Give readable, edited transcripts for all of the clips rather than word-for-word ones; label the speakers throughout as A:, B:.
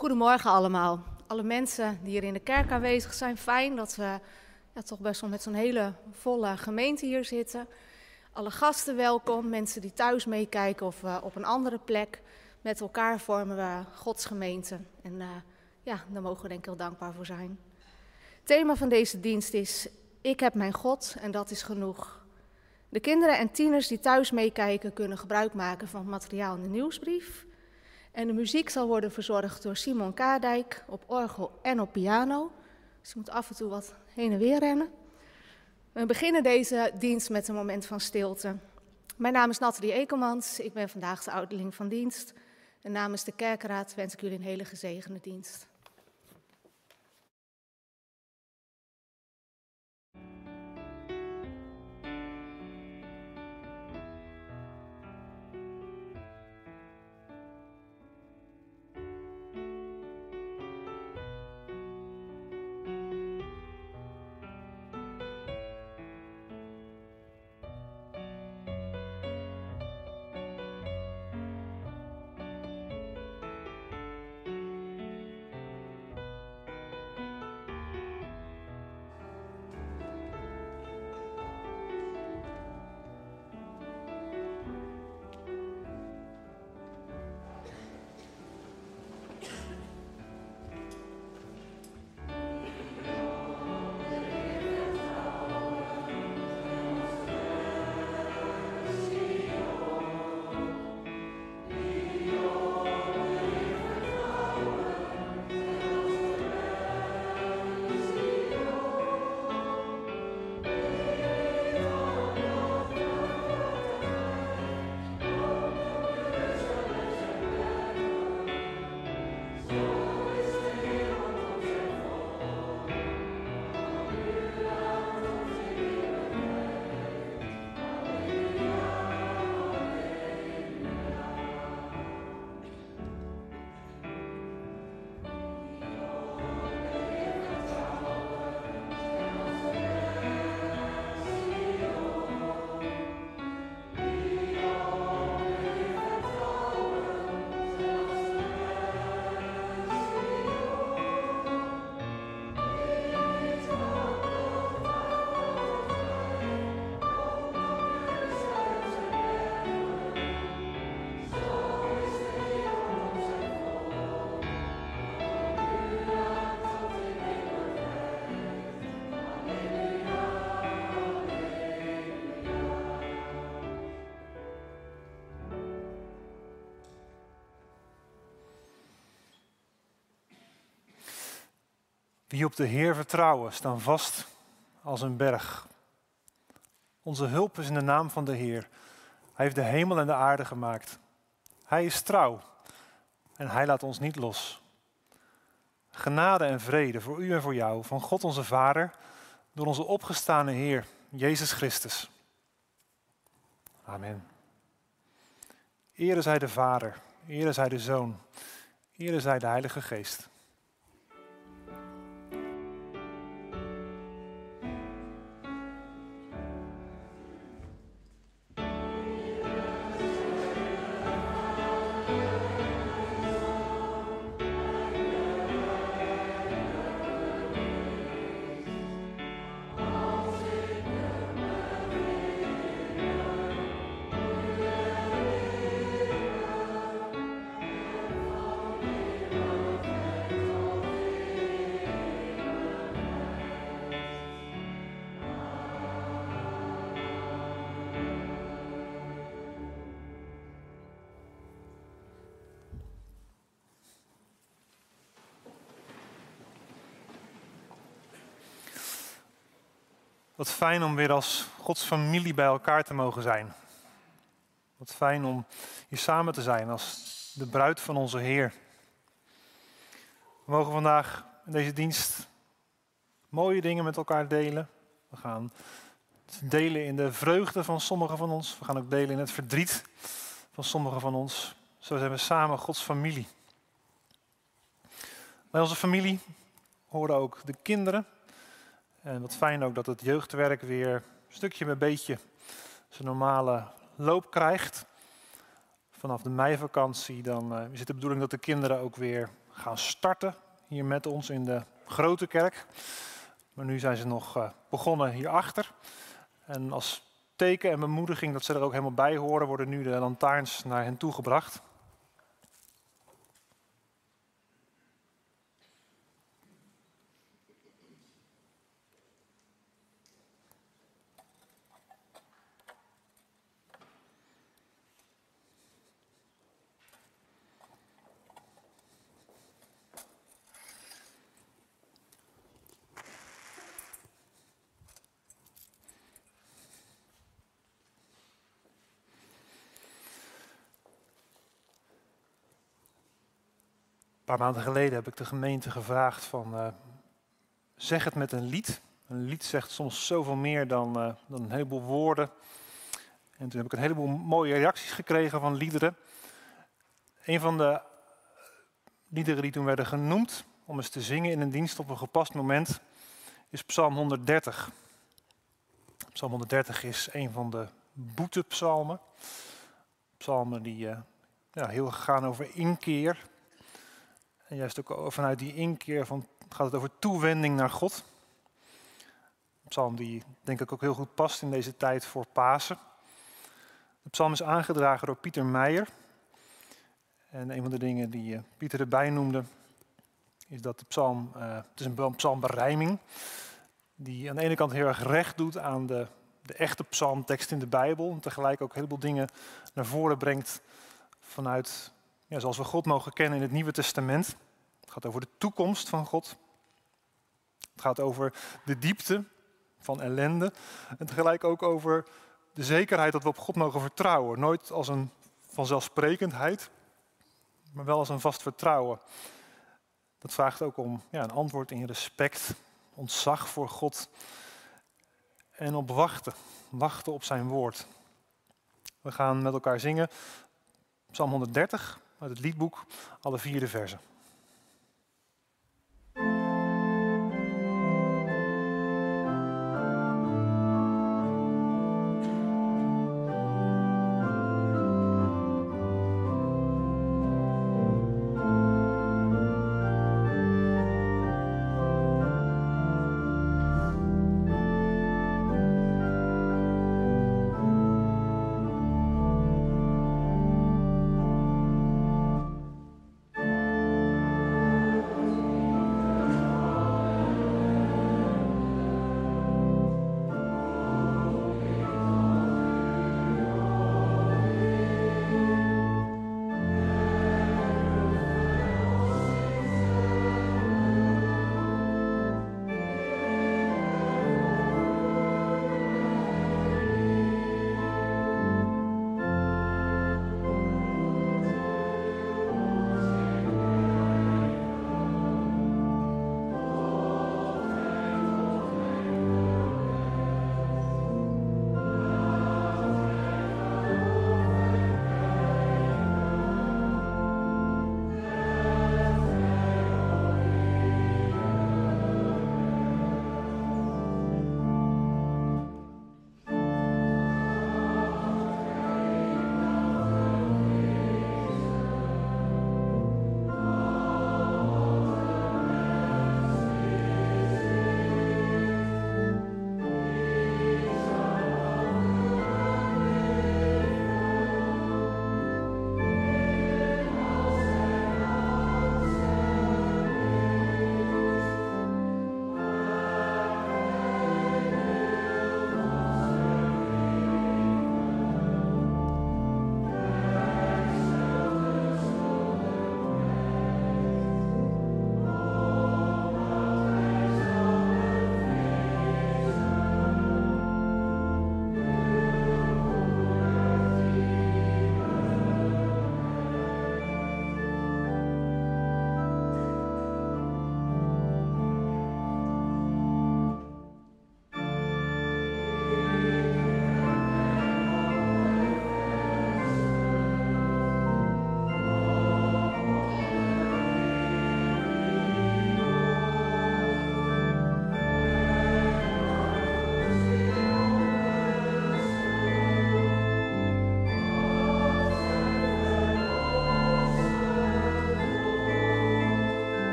A: Goedemorgen allemaal. Alle mensen die hier in de kerk aanwezig zijn, fijn dat we toch best wel met zo'n hele volle gemeente hier zitten. Alle gasten welkom, mensen die thuis meekijken of op een andere plek. Met elkaar vormen we Gods gemeente en daar mogen we denk ik heel dankbaar voor zijn. Het thema van deze dienst is: ik heb mijn God en dat is genoeg. De kinderen en tieners die thuis meekijken kunnen gebruik maken van het materiaal in de nieuwsbrief. En de muziek zal worden verzorgd door Simon Kadijk op orgel en op piano. Dus je moet af en toe wat heen en weer rennen. We beginnen deze dienst met een moment van stilte. Mijn naam is Nathalie Ekelmans, ik ben vandaag de ouderling van dienst. En namens de kerkraad wens ik jullie een hele gezegende dienst.
B: Wie op de Heer vertrouwen, staan vast als een berg. Onze hulp is in de naam van de Heer. Hij heeft de hemel en de aarde gemaakt. Hij is trouw en hij laat ons niet los. Genade en vrede voor u en voor jou, van God onze Vader, door onze opgestane Heer, Jezus Christus. Amen. Ere zij de Vader, ere zij de Zoon, ere zij de Heilige Geest. Wat fijn om weer als Gods familie bij elkaar te mogen zijn. Wat fijn om hier samen te zijn als de bruid van onze Heer. We mogen vandaag in deze dienst mooie dingen met elkaar delen. We gaan delen in de vreugde van sommigen van ons. We gaan ook delen in het verdriet van sommigen van ons. Zo zijn we samen Gods familie. Bij onze familie horen ook de kinderen. En wat fijn ook dat het jeugdwerk weer stukje bij beetje zijn normale loop krijgt. Vanaf de meivakantie dan is het de bedoeling dat de kinderen ook weer gaan starten hier met ons in de grote kerk. Maar nu zijn ze nog begonnen hierachter. En als teken en bemoediging dat ze er ook helemaal bij horen, worden nu de lantaarns naar hen toegebracht. Een paar maanden geleden heb ik de gemeente gevraagd van zeg het met een lied. Een lied zegt soms zoveel meer dan een heleboel woorden. En toen heb ik een heleboel mooie reacties gekregen van liederen. Een van de liederen die toen werden genoemd om eens te zingen in een dienst op een gepast moment is Psalm 130. Psalm 130 is een van de boetepsalmen. Psalmen die heel gaan over inkeer. En juist ook vanuit die inkeer gaat het over toewending naar God. Een psalm die denk ik ook heel goed past in deze tijd voor Pasen. De psalm is aangedragen door Pieter Meijer. En een van de dingen die Pieter erbij noemde, is dat de psalm, het is een psalmberijming, die aan de ene kant heel erg recht doet aan de echte psalmtekst in de Bijbel. En tegelijk ook een heleboel dingen naar voren brengt vanuit, zoals we God mogen kennen in het Nieuwe Testament. Het gaat over de toekomst van God. Het gaat over de diepte van ellende. En tegelijk ook over de zekerheid dat we op God mogen vertrouwen. Nooit als een vanzelfsprekendheid, maar wel als een vast vertrouwen. Dat vraagt ook om een antwoord in respect, ontzag voor God en op wachten. Wachten op zijn woord. We gaan met elkaar zingen Psalm 130 uit het liedboek, alle 4 versen.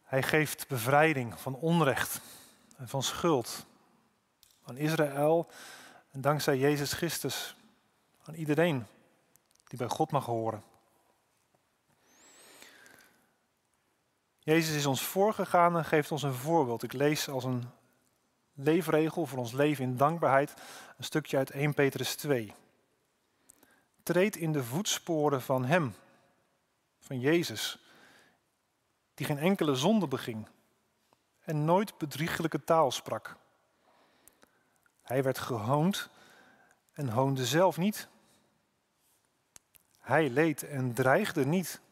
B: Hij geeft bevrijding van onrecht en van schuld aan Israël en dankzij Jezus Christus aan iedereen die bij God mag horen. Jezus is ons voorgegaan en geeft ons een voorbeeld. Ik lees als een leefregel voor ons leven in dankbaarheid een stukje uit 1 Petrus 2. Treed in de voetsporen van hem, van Jezus, die geen enkele zonde beging en nooit bedrieglijke taal sprak. Hij werd gehoond en hoonde zelf niet. Hij leed en dreigde niet.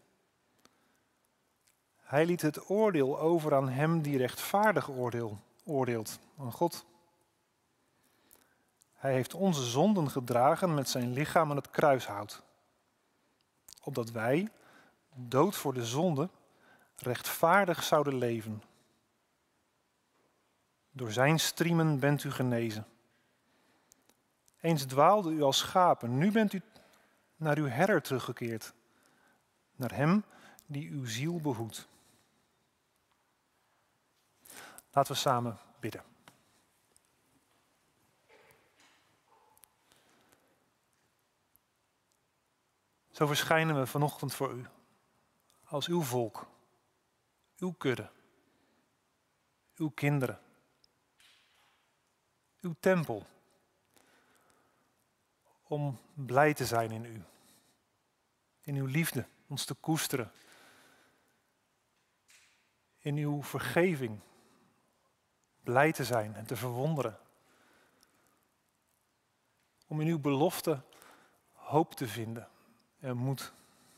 B: Hij liet het oordeel over aan hem die rechtvaardig oordeelt, aan God. Hij heeft onze zonden gedragen met zijn lichaam aan het kruishout, opdat wij, dood voor de zonde, rechtvaardig zouden leven. Door zijn striemen bent u genezen. Eens dwaalde u als schapen, nu bent u naar uw herder teruggekeerd, naar hem die uw ziel behoedt. Laten we samen bidden. Zo verschijnen we vanochtend voor u, als uw volk, uw kudde, uw kinderen, uw tempel, om blij te zijn in u, in uw liefde, ons te koesteren, in uw vergeving, blij te zijn en te verwonderen, om in uw belofte hoop te vinden en moed,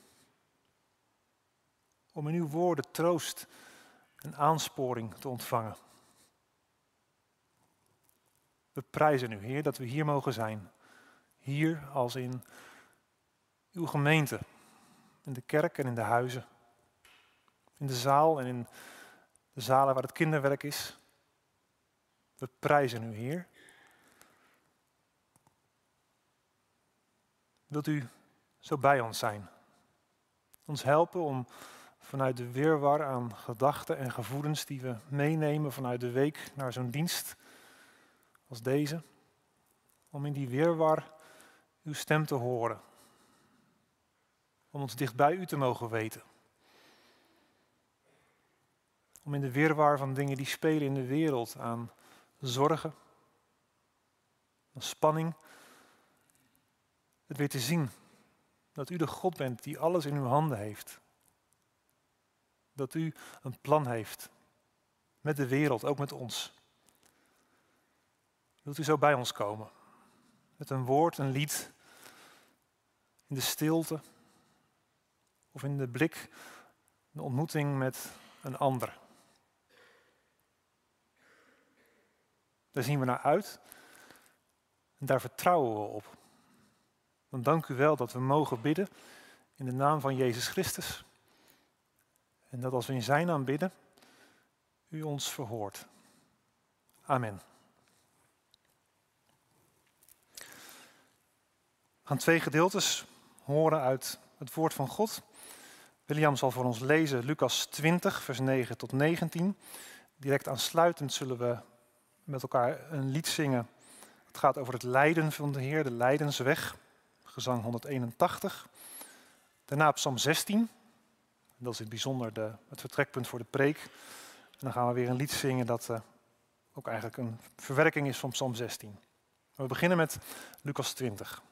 B: om in uw woorden troost en aansporing te ontvangen. We prijzen u, Heer, dat we hier mogen zijn. Hier als in uw gemeente, in de kerk en in de huizen, in de zaal en in de zalen waar het kinderwerk is. We prijzen u, Heer. Wilt u zo bij ons zijn? Ons helpen om vanuit de wirwar aan gedachten en gevoelens die we meenemen vanuit de week naar zo'n dienst als deze, om in die wirwar uw stem te horen. Om ons dicht bij u te mogen weten. Om in de wirwar van dingen die spelen in de wereld aan zorgen, aan spanning, het weer te zien dat u de God bent die alles in uw handen heeft. Dat u een plan heeft met de wereld, ook met ons. Wilt u zo bij ons komen? Met een woord, een lied, in de stilte of in de blik, de ontmoeting met een ander. Daar zien we naar uit en daar vertrouwen we op. Dan dank u wel dat we mogen bidden in de naam van Jezus Christus. En dat als we in zijn naam bidden, u ons verhoort. Amen. We gaan 2 gedeeltes horen uit het woord van God. William zal voor ons lezen Lucas 20, vers 9 tot 19. Direct aansluitend zullen we met elkaar een lied zingen. Het gaat over het lijden van de Heer, de lijdensweg. Gezang 181. Daarna Psalm 16. Dat is in het bijzonder het vertrekpunt voor de preek. En dan gaan we weer een lied zingen dat ook eigenlijk een verwerking is van Psalm 16. We beginnen met Lucas 20.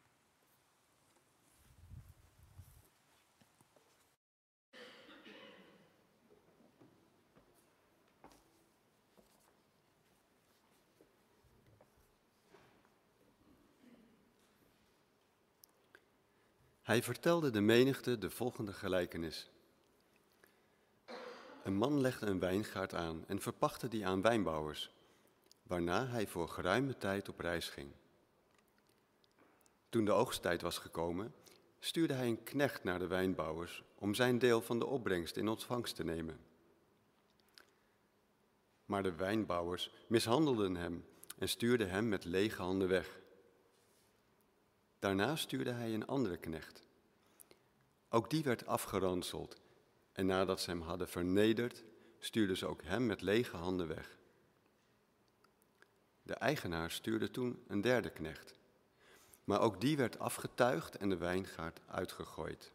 C: Hij vertelde de menigte de volgende gelijkenis. Een man legde een wijngaard aan en verpachtte die aan wijnbouwers, waarna hij voor geruime tijd op reis ging. Toen de oogsttijd was gekomen, stuurde hij een knecht naar de wijnbouwers om zijn deel van de opbrengst in ontvangst te nemen. Maar de wijnbouwers mishandelden hem en stuurden hem met lege handen weg. Daarna stuurde hij een andere knecht. Ook die werd afgeranseld en nadat ze hem hadden vernederd, stuurden ze ook hem met lege handen weg. De eigenaar stuurde toen een derde knecht. Maar ook die werd afgetuigd en de wijngaard uitgegooid.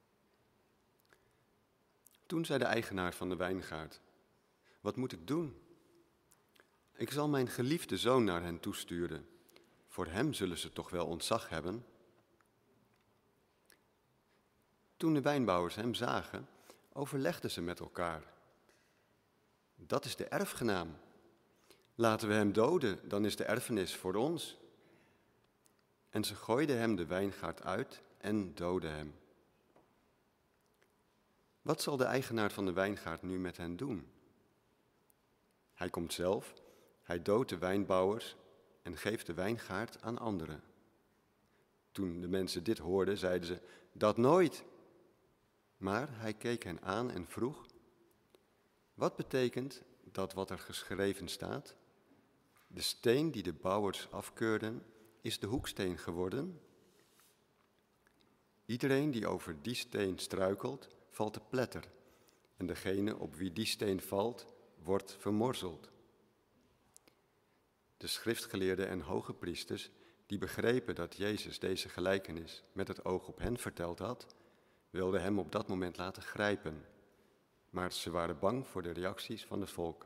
C: Toen zei de eigenaar van de wijngaard: wat moet ik doen? Ik zal mijn geliefde zoon naar hen toesturen. Voor hem zullen ze toch wel ontzag hebben. Toen de wijnbouwers hem zagen, overlegden ze met elkaar. Dat is de erfgenaam. Laten we hem doden, dan is de erfenis voor ons. En ze gooiden hem de wijngaard uit en doodden hem. Wat zal de eigenaar van de wijngaard nu met hen doen? Hij komt zelf, hij doodt de wijnbouwers en geeft de wijngaard aan anderen. Toen de mensen dit hoorden, zeiden ze: dat nooit. Maar hij keek hen aan en vroeg: wat betekent dat wat er geschreven staat? De steen die de bouwers afkeurden, is de hoeksteen geworden. Iedereen die over die steen struikelt, valt te pletter. En degene op wie die steen valt, wordt vermorzeld. De schriftgeleerden en hoge priesters, die begrepen dat Jezus deze gelijkenis met het oog op hen verteld had, wilden hem op dat moment laten grijpen. Maar ze waren bang voor de reacties van het volk.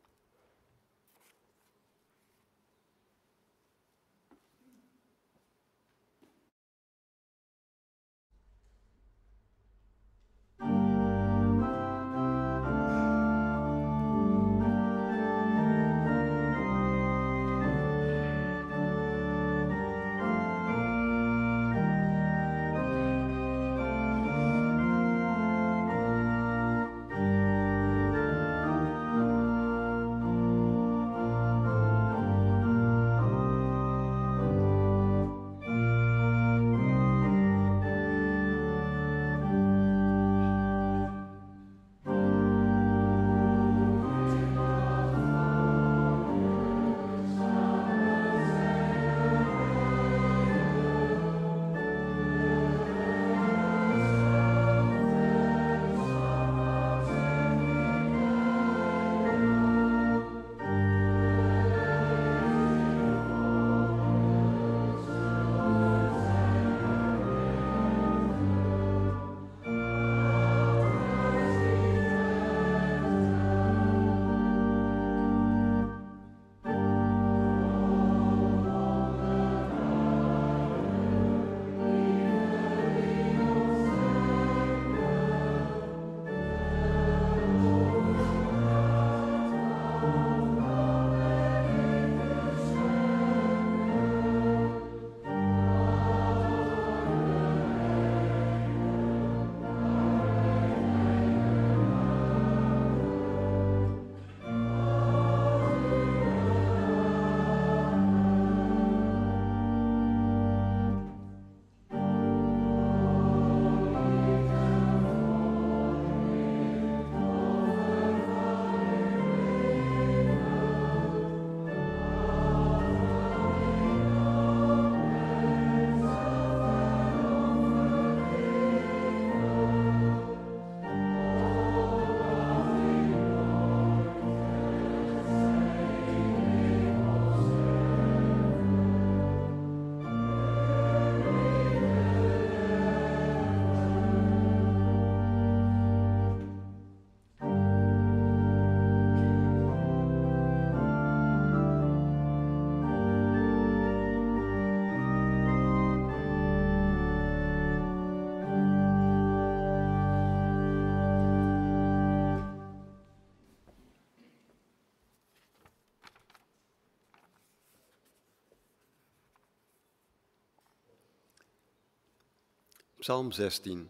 C: Psalm 16.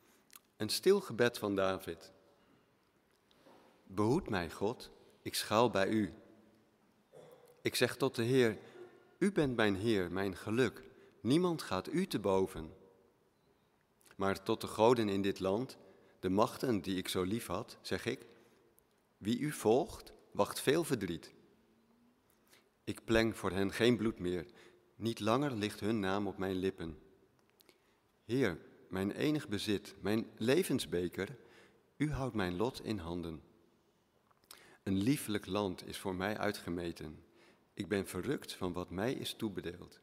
C: Een stil gebed van David. Behoed mij, God, ik schuil bij u. Ik zeg tot de Heer, u bent mijn Heer, mijn geluk. Niemand gaat u te boven. Maar tot de goden in dit land, de machten die ik zo lief had, zeg ik, wie u volgt, wacht veel verdriet. Ik pleng voor hen geen bloed meer, niet langer ligt hun naam op mijn lippen. Heer, mijn enig bezit, mijn levensbeker, u houdt mijn lot in handen. Een liefelijk land is voor mij uitgemeten. Ik ben verrukt van wat mij is toebedeeld.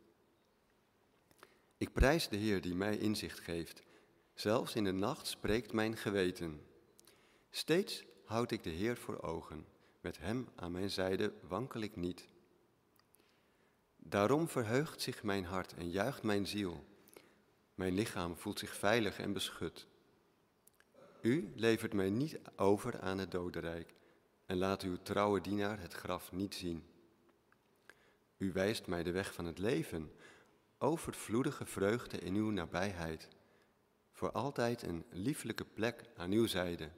C: Ik prijs de Heer die mij inzicht geeft. Zelfs in de nacht spreekt mijn geweten. Steeds houd ik de Heer voor ogen. Met hem aan mijn zijde wankel ik niet. Daarom verheugt zich mijn hart en juicht mijn ziel. Mijn lichaam voelt zich veilig en beschut. U levert mij niet over aan het dodenrijk en laat uw trouwe dienaar het graf niet zien. U wijst mij de weg van het leven, overvloedige vreugde in uw nabijheid. Voor altijd een lieflijke plek aan uw zijde.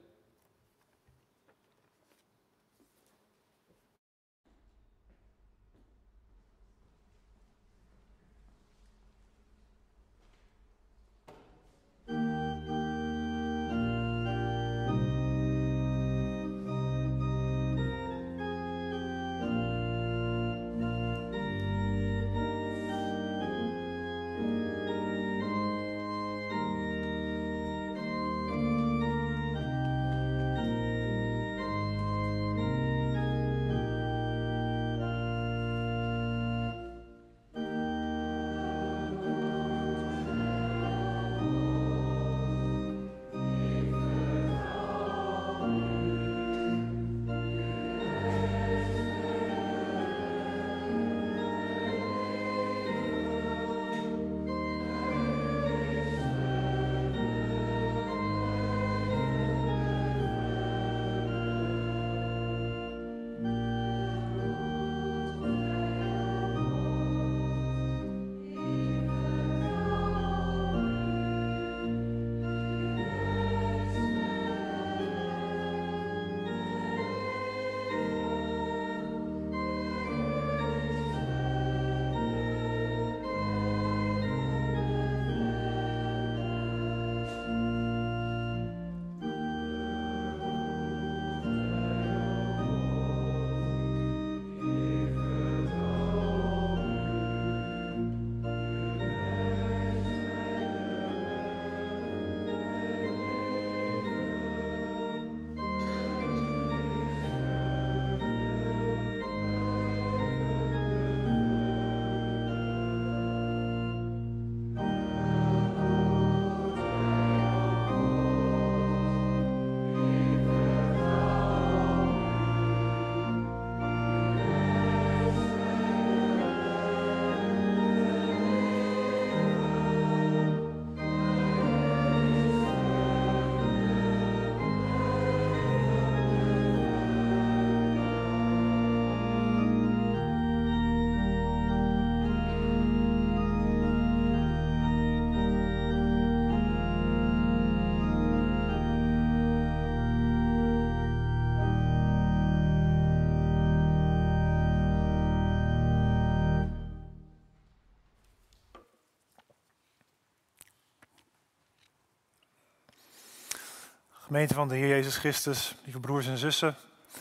B: Gemeente van de Heer Jezus Christus, lieve broers en zussen.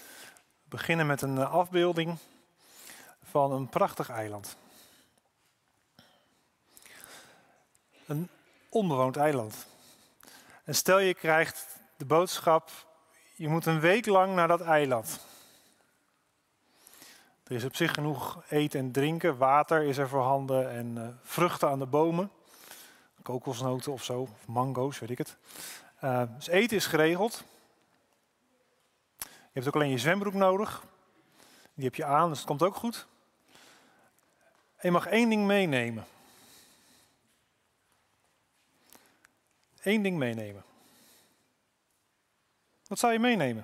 B: We beginnen met een afbeelding van een prachtig eiland. Een onbewoond eiland. En stel je krijgt de boodschap, je moet een week lang naar dat eiland. Er is op zich genoeg eten en drinken, water is er voorhanden en vruchten aan de bomen. Kokosnoten of zo, of mango's, weet ik het. Dus eten is geregeld. Je hebt ook alleen je zwembroek nodig. Die heb je aan, dus het komt ook goed. En je mag 1 ding meenemen. 1 ding meenemen. Wat zou je meenemen?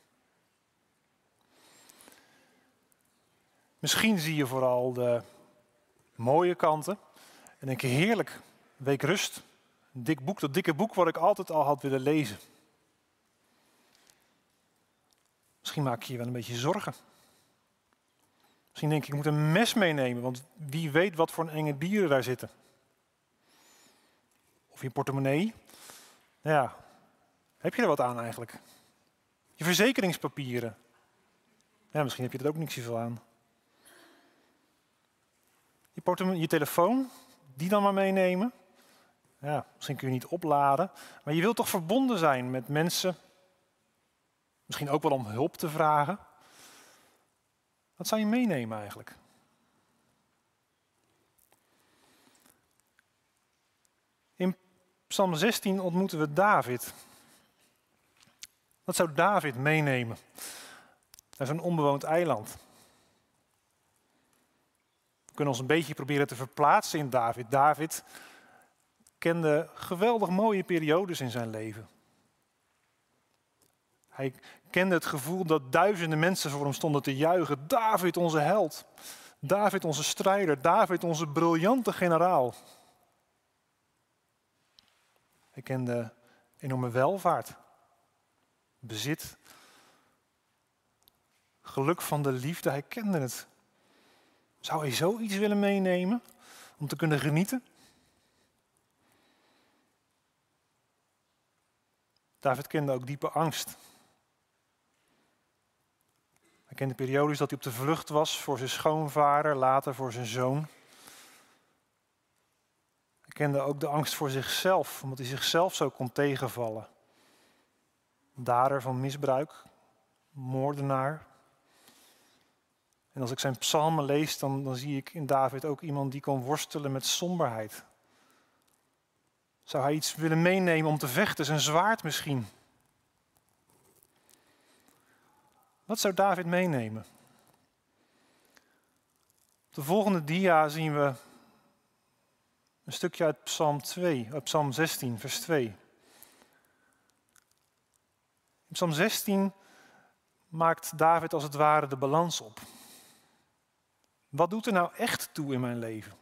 B: Misschien zie je vooral de mooie kanten. En denk je, heerlijk, week rust. Een dik boek, dat dikke boek wat ik altijd al had willen lezen. Misschien maak je je wel een beetje zorgen. Misschien denk je, ik moet een mes meenemen, want wie weet wat voor enge dieren daar zitten. Of je portemonnee. Nou ja, heb je er wat aan eigenlijk? Je verzekeringspapieren. Ja, misschien heb je er ook niks zoveel aan. Je telefoon, die dan maar meenemen. Ja, misschien kun je niet opladen, maar je wilt toch verbonden zijn met mensen. Misschien ook wel om hulp te vragen. Wat zou je meenemen eigenlijk? In Psalm 16 ontmoeten we David. Wat zou David meenemen? Dat is een onbewoond eiland. We kunnen ons een beetje proberen te verplaatsen in David. David kende geweldig mooie periodes in zijn leven. Hij kende het gevoel dat duizenden mensen voor hem stonden te juichen. David, onze held. David, onze strijder. David, onze briljante generaal. Hij kende enorme welvaart, bezit, geluk van de liefde. Hij kende het. Zou hij zoiets willen meenemen om te kunnen genieten? David kende ook diepe angst. Hij kende periodes dat hij op de vlucht was voor zijn schoonvader, later voor zijn zoon. Hij kende ook de angst voor zichzelf, omdat hij zichzelf zo kon tegenvallen. Dader van misbruik, moordenaar. En als ik zijn psalmen lees, dan zie ik in David ook iemand die kon worstelen met somberheid. Zou hij iets willen meenemen om te vechten, zijn zwaard misschien? Wat zou David meenemen? Op de volgende dia zien we een stukje uit Psalm 16, vers 2. In Psalm 16 maakt David als het ware de balans op. Wat doet er nou echt toe in mijn leven?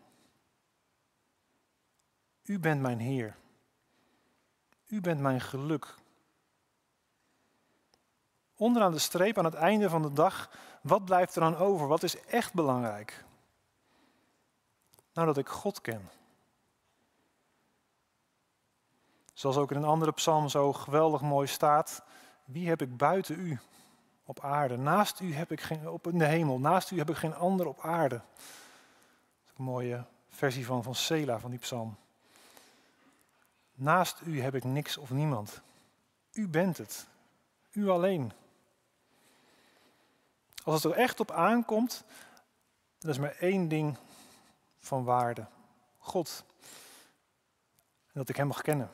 B: U bent mijn Heer. U bent mijn geluk. Onderaan de streep, aan het einde van de dag, wat blijft er dan over? Wat is echt belangrijk? Nou, dat ik God ken. Zoals ook in een andere psalm zo geweldig mooi staat. Wie heb ik buiten u op aarde? Naast u heb ik geen, in de hemel. Naast u heb ik geen ander op aarde. Dat is een mooie versie van Sela, van die psalm. Naast u heb ik niks of niemand. U bent het. U alleen. Als het er echt op aankomt, dan is maar één ding van waarde. God. En dat ik hem mag kennen.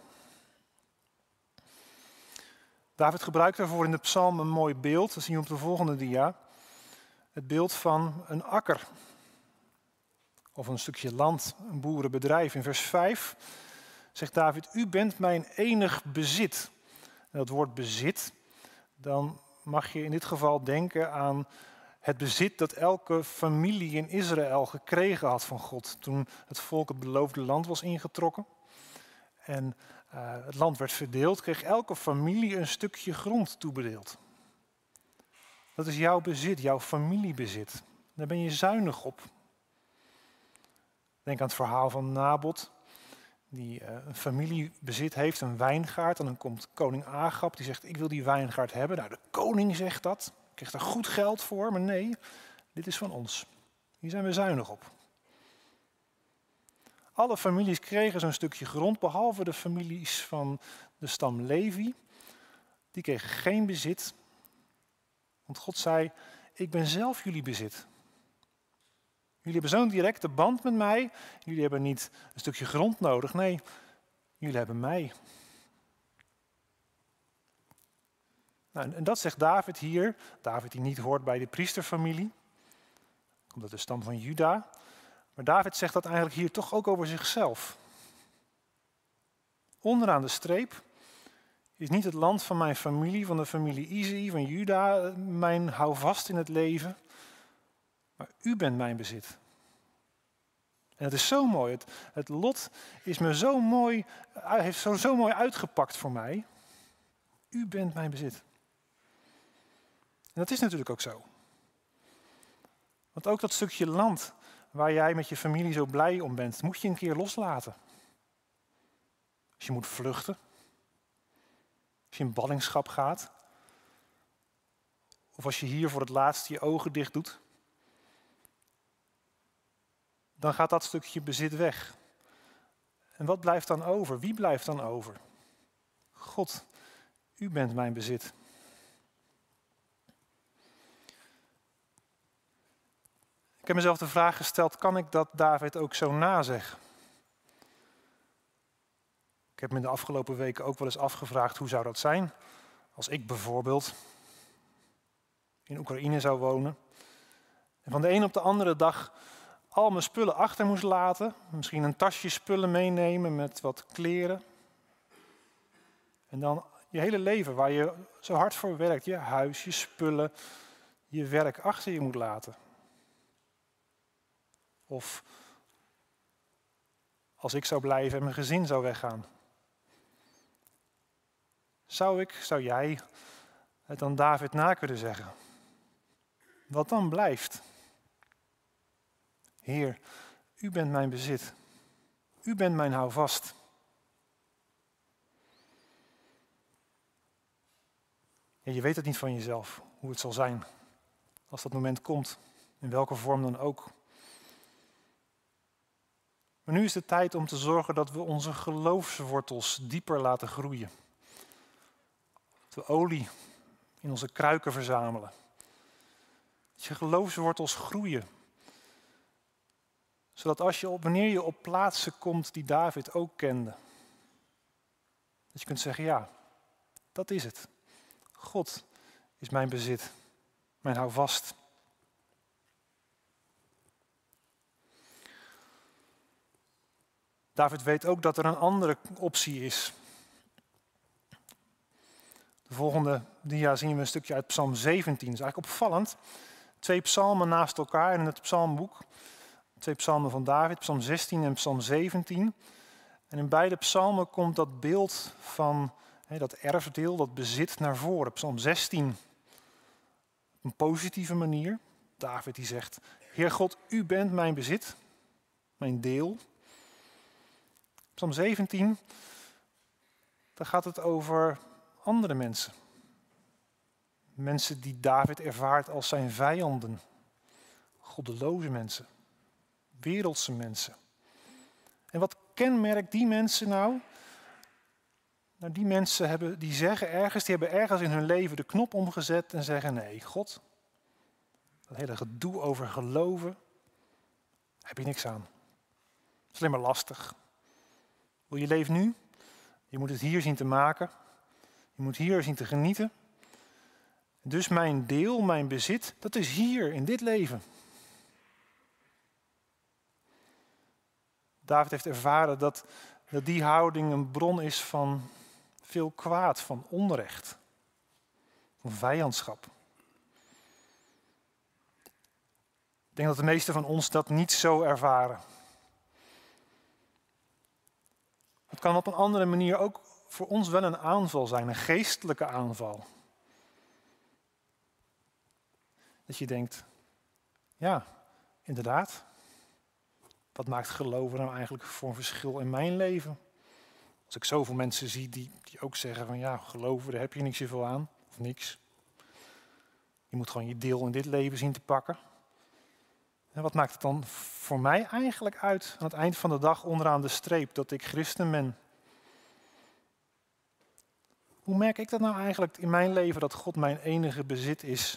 B: David gebruikt daarvoor in de psalm een mooi beeld. Dat zien we op de volgende dia. Het beeld van een akker. Of een stukje land, een boerenbedrijf. In vers 5 zegt David, u bent mijn enig bezit. En dat woord bezit, dan mag je in dit geval denken aan het bezit dat elke familie in Israël gekregen had van God. Toen het volk het beloofde land was ingetrokken. En het land werd verdeeld, kreeg elke familie een stukje grond toebedeeld. Dat is jouw bezit, jouw familiebezit. Daar ben je zuinig op. Denk aan het verhaal van Nabot, die een familiebezit heeft, een wijngaard. En dan komt koning Agab, die zegt, ik wil die wijngaard hebben. Nou, de koning zegt dat, krijgt daar goed geld voor, maar nee, dit is van ons. Hier zijn we zuinig op. Alle families kregen zo'n stukje grond, behalve de families van de stam Levi. Die kregen geen bezit. Want God zei, ik ben zelf jullie bezit. Jullie hebben zo'n directe band met mij. Jullie hebben niet een stukje grond nodig. Nee, jullie hebben mij. Nou, en dat zegt David hier. David die niet hoort bij de priesterfamilie. Komt uit de stam van Juda. Maar David zegt dat eigenlijk hier toch ook over zichzelf. Onderaan de streep is niet het land van mijn familie, van de familie Izei, van Juda, mijn houvast in het leven. Maar u bent mijn bezit. En het is zo mooi. Het lot is me zo mooi, heeft zo mooi uitgepakt voor mij. U bent mijn bezit. En dat is natuurlijk ook zo. Want ook dat stukje land waar jij met je familie zo blij om bent, moet je een keer loslaten. Als je moet vluchten. Als je in ballingschap gaat. Of als je hier voor het laatst je ogen dicht doet. Dan gaat dat stukje bezit weg. En wat blijft dan over? Wie blijft dan over? God, u bent mijn bezit. Ik heb mezelf de vraag gesteld, kan ik dat David ook zo nazeggen? Ik heb me in de afgelopen weken ook wel eens afgevraagd, hoe zou dat zijn? Als ik bijvoorbeeld in Oekraïne zou wonen en van de een op de andere dag al mijn spullen achter moest laten. Misschien een tasje spullen meenemen met wat kleren. En dan je hele leven waar je zo hard voor werkt, je huis, je spullen, je werk achter je moet laten. Of als ik zou blijven en mijn gezin zou weggaan. Zou jij het dan David na kunnen zeggen? Wat dan blijft? Heer, u bent mijn bezit. U bent mijn houvast. Ja, je weet het niet van jezelf, hoe het zal zijn. Als dat moment komt, in welke vorm dan ook. Maar nu is de tijd om te zorgen dat we onze geloofswortels dieper laten groeien. Dat we olie in onze kruiken verzamelen. Dat je geloofswortels groeien. Zodat wanneer je op plaatsen komt die David ook kende. Dat je kunt zeggen, ja, dat is het. God is mijn bezit, mijn houvast. David weet ook dat er een andere optie is. De volgende dia zien we een stukje uit Psalm 17. Dat is eigenlijk opvallend. 2 psalmen naast elkaar in het psalmboek. 2 psalmen van David, Psalm 16 en Psalm 17. En in beide psalmen komt dat beeld van dat erfdeel, dat bezit naar voren. Psalm 16 op een positieve manier. David die zegt, Heer God, u bent mijn bezit, mijn deel. Psalm 17, daar gaat het over andere mensen. Mensen die David ervaart als zijn vijanden. Goddeloze mensen. Wereldse mensen. En wat kenmerkt die mensen nou? Nou, die mensen hebben ergens in hun leven de knop omgezet en zeggen, nee, God, dat hele gedoe over geloven, heb je niks aan. Het is alleen maar lastig. Wil je leven nu? Je moet het hier zien te maken. Je moet hier zien te genieten. Dus mijn deel, mijn bezit, dat is hier, in dit leven. David heeft ervaren dat die houding een bron is van veel kwaad, van onrecht, van vijandschap. Ik denk dat de meesten van ons dat niet zo ervaren. Het kan op een andere manier ook voor ons wel een aanval zijn, een geestelijke aanval. Dat je denkt, ja, inderdaad. Wat maakt geloven nou eigenlijk voor een verschil in mijn leven? Als ik zoveel mensen zie die ook zeggen van ja, geloven, daar heb je niet zoveel aan. Of niks. Je moet gewoon je deel in dit leven zien te pakken. En wat maakt het dan voor mij eigenlijk uit aan het eind van de dag onderaan de streep dat ik christen ben? Hoe merk ik dat nou eigenlijk in mijn leven dat God mijn enige bezit is?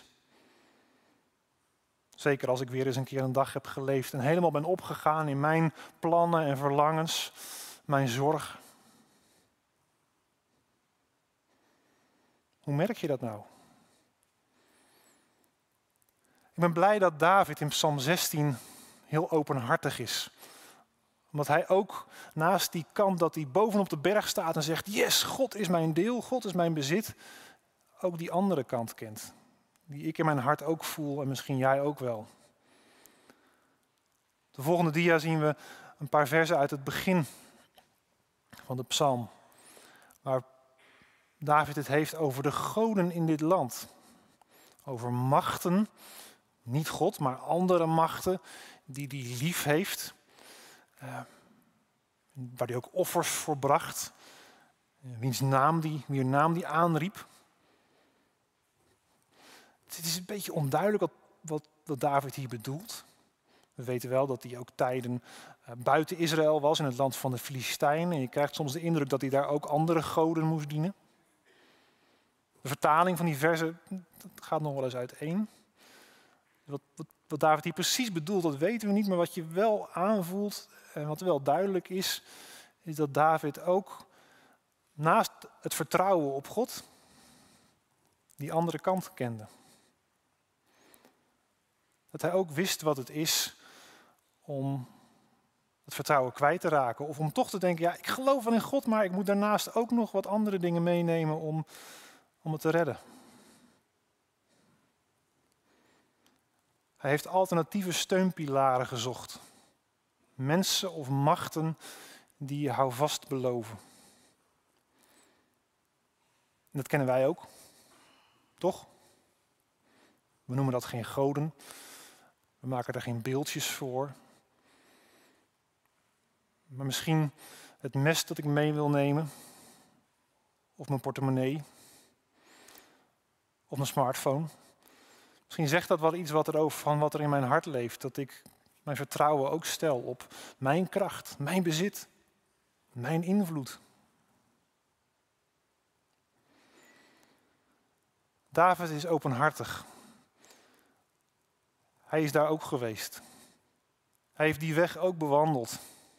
B: Zeker als ik weer eens een keer een dag heb geleefd en helemaal ben opgegaan in mijn plannen en verlangens, mijn zorg. Hoe merk je dat nou? Ik ben blij dat David in Psalm 16 heel openhartig is. Omdat hij ook naast die kant dat hij bovenop de berg staat en zegt, yes, God is mijn deel, God is mijn bezit, ook die andere kant kent. Die ik in mijn hart ook voel en misschien jij ook wel. De volgende dia zien we een paar versen uit het begin van de psalm. Waar David het heeft over de goden in dit land. Over machten, niet God, maar andere machten die hij lief heeft. Waar hij ook offers voor bracht. Wier naam die aanriep. Het is een beetje onduidelijk wat David hier bedoelt. We weten wel dat hij ook tijden buiten Israël was, in het land van de Filistijnen. En je krijgt soms de indruk dat hij daar ook andere goden moest dienen. De vertaling van die verzen gaat nog wel eens uiteen. Wat Wat David hier precies bedoelt, dat weten we niet. Maar wat je wel aanvoelt en wat wel duidelijk is dat David ook naast het vertrouwen op God die andere kant kende. Dat hij ook wist wat het is om het vertrouwen kwijt te raken. Of om toch te denken, ja, ik geloof wel in God, maar ik moet daarnaast ook nog wat andere dingen meenemen om het te redden. Hij heeft alternatieve steunpilaren gezocht. Mensen of machten die je houvast beloven. En dat kennen wij ook, toch? We noemen dat geen goden. We maken er geen beeldjes voor. Maar misschien het mes dat ik mee wil nemen. Of mijn portemonnee. Of mijn smartphone. Misschien zegt dat wel iets van wat er in mijn hart leeft. Dat ik mijn vertrouwen ook stel op mijn kracht, mijn bezit, mijn invloed. David is openhartig. Hij is daar ook geweest. Hij heeft die weg ook bewandeld.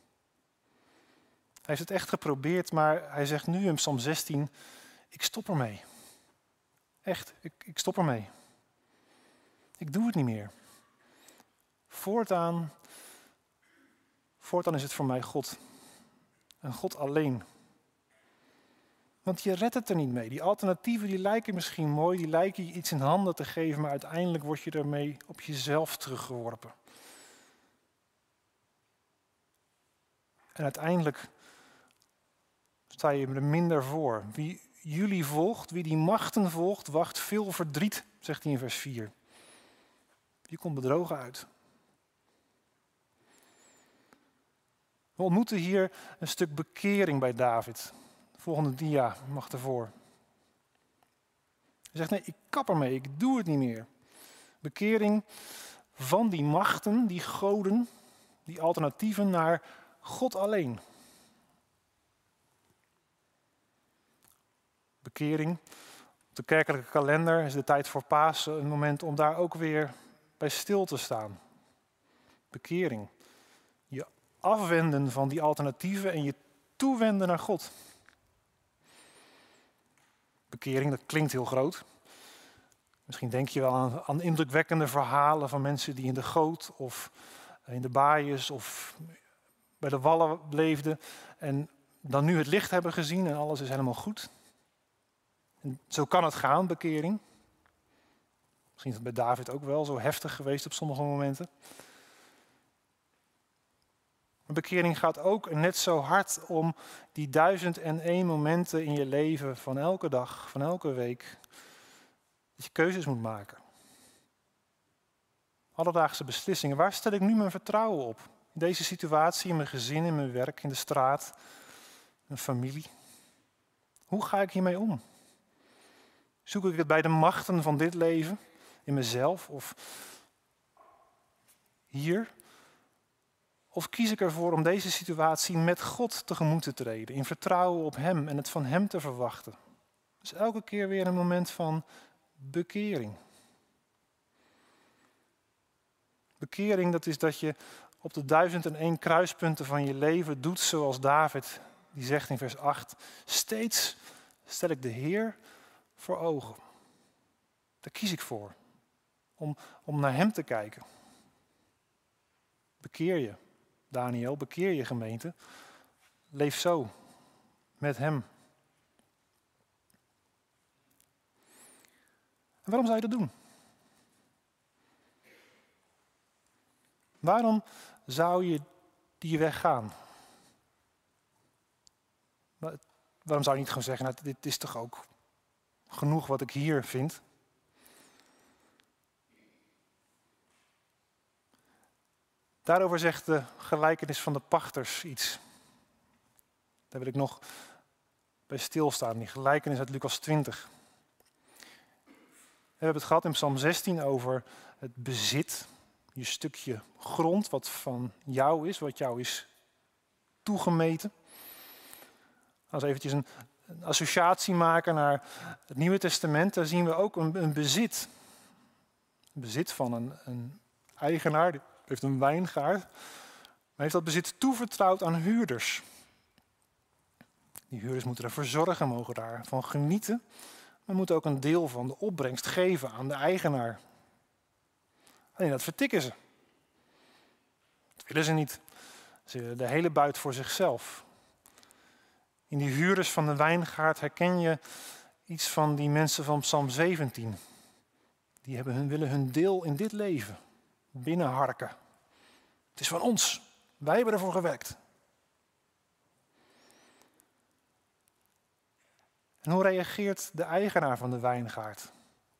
B: Hij heeft het echt geprobeerd, maar hij zegt nu in Psalm 16, ik stop ermee. Echt, ik stop ermee. Ik doe het niet meer. Voortaan is het voor mij God. En God alleen. Want je redt het er niet mee. Die alternatieven die lijken misschien mooi, die lijken je iets in handen te geven, maar uiteindelijk word je ermee op jezelf teruggeworpen. En uiteindelijk sta je er minder voor. Wie jullie volgt, wie die machten volgt, wacht veel verdriet, zegt hij in vers 4. Die komt bedrogen uit. We ontmoeten hier een stuk bekering bij David. De volgende dia mag ervoor. Hij zegt, nee, ik kap ermee, ik doe het niet meer. Bekering van die machten, die goden, die alternatieven naar God alleen. Bekering. Op de kerkelijke kalender is de tijd voor Pasen een moment om daar ook weer bij stil te staan. Bekering. Je afwenden van die alternatieven en je toewenden naar God. Bekering, dat klinkt heel groot. Misschien denk je wel aan indrukwekkende verhalen van mensen die in de goot of in de baaiers of bij de wallen leefden en dan nu het licht hebben gezien en alles is helemaal goed. En zo kan het gaan, bekering. Misschien is het bij David ook wel zo heftig geweest op sommige momenten. Maar bekering gaat ook net zo hard om die 1001 momenten in je leven van elke dag, van elke week. Dat je keuzes moet maken. Alledaagse beslissingen. Waar stel ik nu mijn vertrouwen op? In deze situatie, in mijn gezin, in mijn werk, in de straat, mijn familie. Hoe ga ik hiermee om? Zoek ik het bij de machten van dit leven, in mezelf of hier? Of kies ik ervoor om deze situatie met God tegemoet te treden, in vertrouwen op Hem en het van Hem te verwachten? Dus elke keer weer een moment van bekering. Bekering, dat is dat je op de 1001 kruispunten van je leven doet zoals David, die zegt in vers 8, steeds stel ik de Heer voor ogen. Daar kies ik voor, om naar Hem te kijken. Bekeer je, Daniel, bekeer je gemeente. Leef zo, met Hem. En waarom zou je dat doen? Waarom zou je die weg gaan? Waarom zou je niet gewoon zeggen, nou, dit is toch ook genoeg wat ik hier vind? Daarover zegt de gelijkenis van de pachters iets. Daar wil ik nog bij stilstaan, die gelijkenis uit Lucas 20. We hebben het gehad in Psalm 16 over het bezit. Je stukje grond wat van jou is, wat jou is toegemeten. Als we eventjes een associatie maken naar het Nieuwe Testament, daar zien we ook een bezit. Een bezit van een eigenaar, die heeft een wijngaard, maar heeft dat bezit toevertrouwd aan huurders. Die huurders moeten ervoor zorgen, mogen daarvan genieten, maar moeten ook een deel van de opbrengst geven aan de eigenaar. Alleen dat vertikken ze. Dat willen ze niet. Ze willen de hele buit voor zichzelf. In die huurders van de wijngaard herken je iets van die mensen van Psalm 17. Die willen hun deel in dit leven binnenharken. Het is van ons. Wij hebben ervoor gewerkt. En hoe reageert de eigenaar van de wijngaard?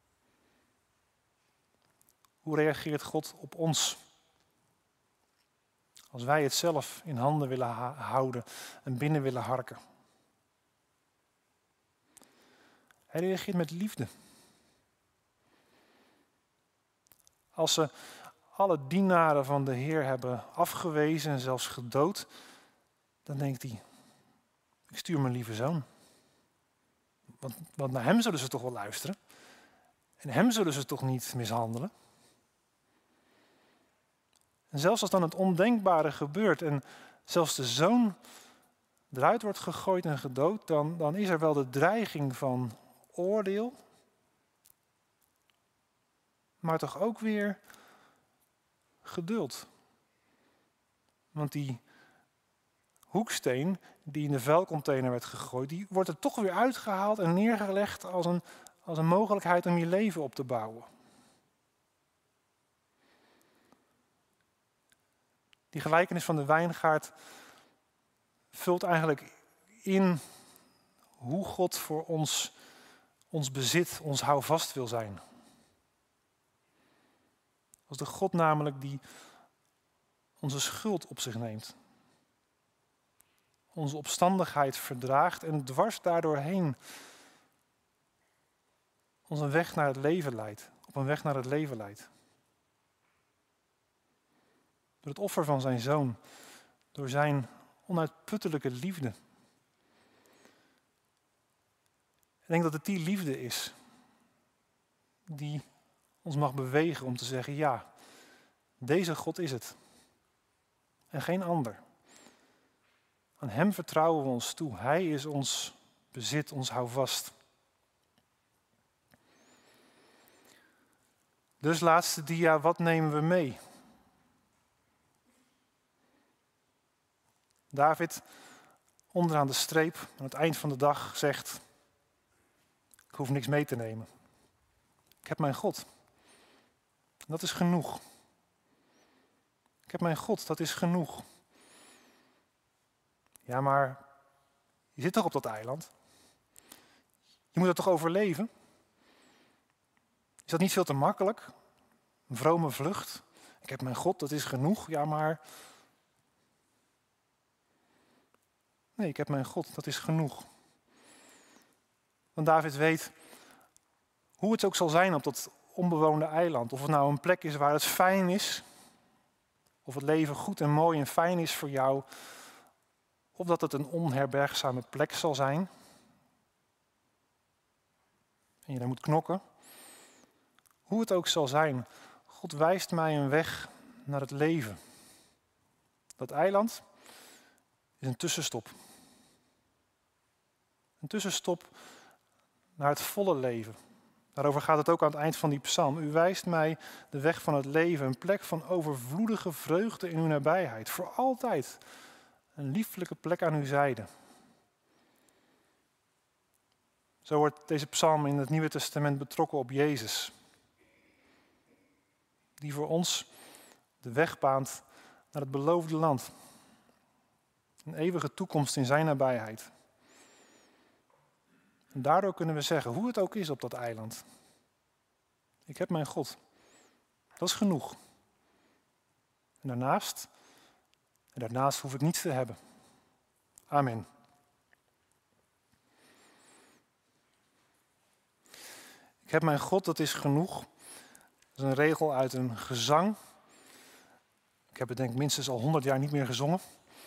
B: Hoe reageert God op ons? Als wij het zelf in handen willen houden en binnen willen harken. Hij reageert met liefde. Als ze alle dienaren van de Heer hebben afgewezen en zelfs gedood, dan denkt hij, ik stuur mijn lieve zoon. Want naar hem zullen ze toch wel luisteren. En hem zullen ze toch niet mishandelen. En zelfs als dan het ondenkbare gebeurt en zelfs de zoon eruit wordt gegooid en gedood, dan is er wel de dreiging van oordeel. Maar toch ook weer geduld. Want die hoeksteen die in de vuilcontainer werd gegooid, die wordt er toch weer uitgehaald en neergelegd als een mogelijkheid om je leven op te bouwen. Die gelijkenis van de wijngaard vult eigenlijk in hoe God voor ons bezit, ons houvast wil zijn. Als de God namelijk die onze schuld op zich neemt. Onze opstandigheid verdraagt en dwars daardoorheen ons een weg naar het leven leidt. Op een weg naar het leven leidt. Door het offer van zijn zoon. Door zijn onuitputtelijke liefde. Ik denk dat het die liefde is die ons mag bewegen om te zeggen, ja, deze God is het. En geen ander. Aan hem vertrouwen we ons toe. Hij is ons bezit, ons houvast. Dus laatste dia, wat nemen we mee? David, onderaan de streep, aan het eind van de dag, zegt, ik hoef niks mee te nemen. Ik heb mijn God. Dat is genoeg. Ik heb mijn God, dat is genoeg. Ja, maar je zit toch op dat eiland? Je moet er toch overleven? Is dat niet veel te makkelijk? Een vrome vlucht? Ik heb mijn God, dat is genoeg. Ja, maar... Nee, ik heb mijn God, dat is genoeg. Want David weet hoe het ook zal zijn op dat onbewoonde eiland. Of het nou een plek is waar het fijn is. Of het leven goed en mooi en fijn is voor jou. Of dat het een onherbergzame plek zal zijn. En je daar moet knokken. Hoe het ook zal zijn. God wijst mij een weg naar het leven. Dat eiland is een tussenstop. Een tussenstop naar het volle leven. Daarover gaat het ook aan het eind van die psalm. U wijst mij de weg van het leven, een plek van overvloedige vreugde in uw nabijheid. Voor altijd een lieflijke plek aan uw zijde. Zo wordt deze psalm in het Nieuwe Testament betrokken op Jezus. Die voor ons de weg baant naar het beloofde land. Een eeuwige toekomst in zijn nabijheid. En daardoor kunnen we zeggen, hoe het ook is op dat eiland. Ik heb mijn God. Dat is genoeg. En daarnaast hoef ik niets te hebben. Amen. Ik heb mijn God, dat is genoeg. Dat is een regel uit een gezang. Ik heb het denk ik minstens al 100 jaar niet meer gezongen.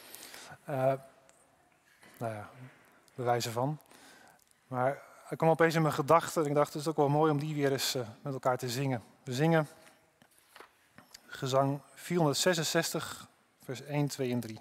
B: Bewijzen van. Maar ik kwam opeens in mijn gedachten en ik dacht, het is ook wel mooi om die weer eens met elkaar te zingen. We zingen gezang 466, vers 1, 2 en 3.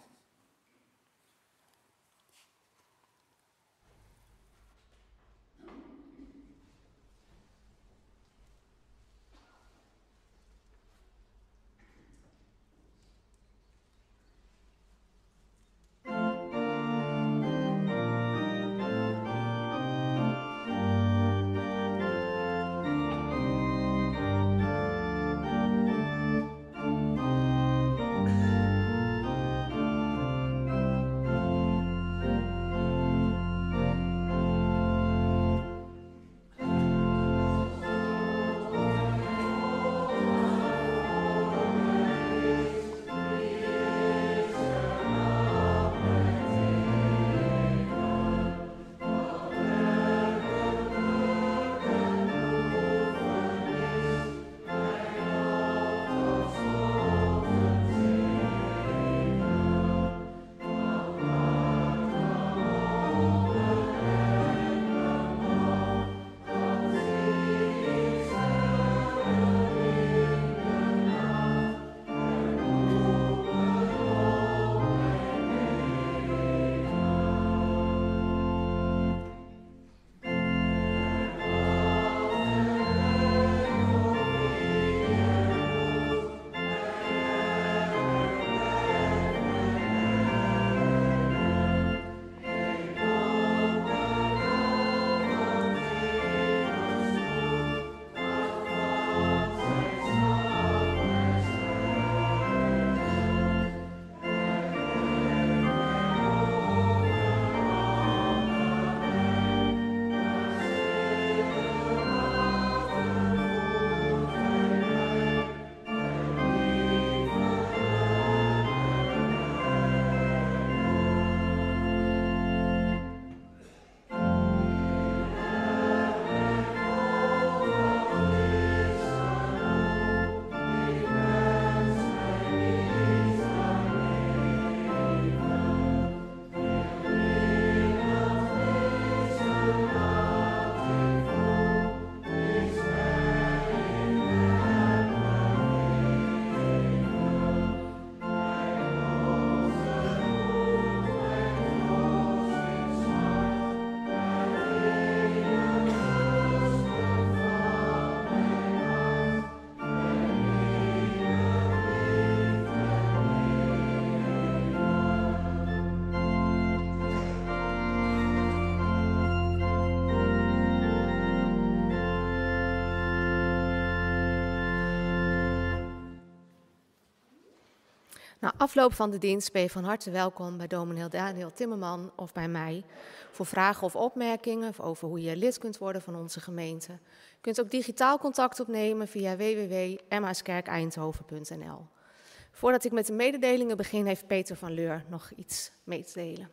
A: Na afloop van de dienst ben je van harte welkom bij dominee Daniel Timmerman of bij mij voor vragen of opmerkingen over hoe je lid kunt worden van onze gemeente. Je kunt ook digitaal contact opnemen via www.emmauskerkeindhoven.nl. Voordat ik met de mededelingen begin, heeft Peter van Leur nog iets mee te delen.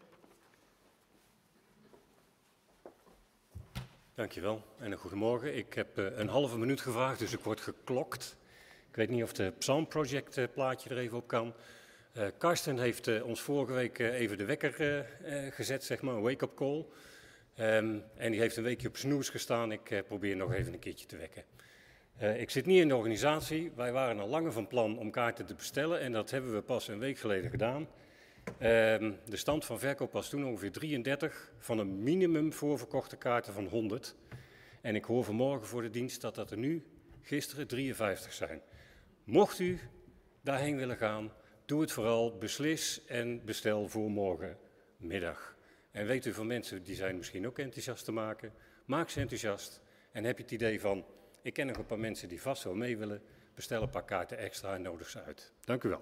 D: Dankjewel en een goedemorgen. Ik heb een halve minuut gevraagd, dus ik word geklokt. Ik weet niet of de Psalm Project plaatje er even op kan. Karsten heeft ons vorige week even de wekker gezet, zeg maar, een wake-up call. En die heeft een weekje op snoes gestaan. Ik probeer nog even een keertje te wekken. Ik zit niet in de organisatie. Wij waren al langer van plan om kaarten te bestellen en dat hebben we pas een week geleden gedaan. De stand van verkoop was toen ongeveer 33 van een minimum voorverkochte kaarten van 100. En ik hoor vanmorgen voor de dienst dat er nu gisteren 53 zijn. Mocht u daarheen willen gaan, doe het vooral, beslis en bestel voor morgenmiddag. En weet u van mensen die zijn misschien ook enthousiast te maken, maak ze enthousiast. En heb je het idee van, ik ken nog een paar mensen die vast wel mee willen, bestel een paar kaarten extra en nodig ze uit. Dank u wel.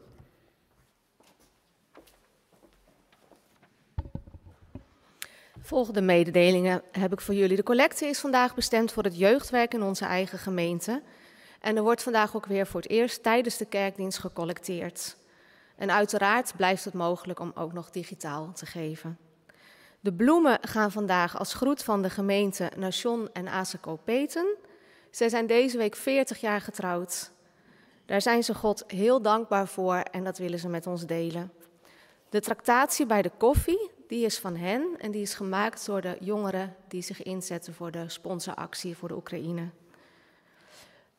A: Volgende mededelingen heb ik voor jullie. De collecte is vandaag bestemd voor het jeugdwerk in onze eigen gemeente. En er wordt vandaag ook weer voor het eerst tijdens de kerkdienst gecollecteerd. En uiteraard blijft het mogelijk om ook nog digitaal te geven. De bloemen gaan vandaag als groet van de gemeente naar John en Aseko Peten. Zij zijn deze week 40 jaar getrouwd. Daar zijn ze God heel dankbaar voor en dat willen ze met ons delen. De tractatie bij de koffie, die is van hen en die is gemaakt door de jongeren die zich inzetten voor de sponsoractie voor de Oekraïne.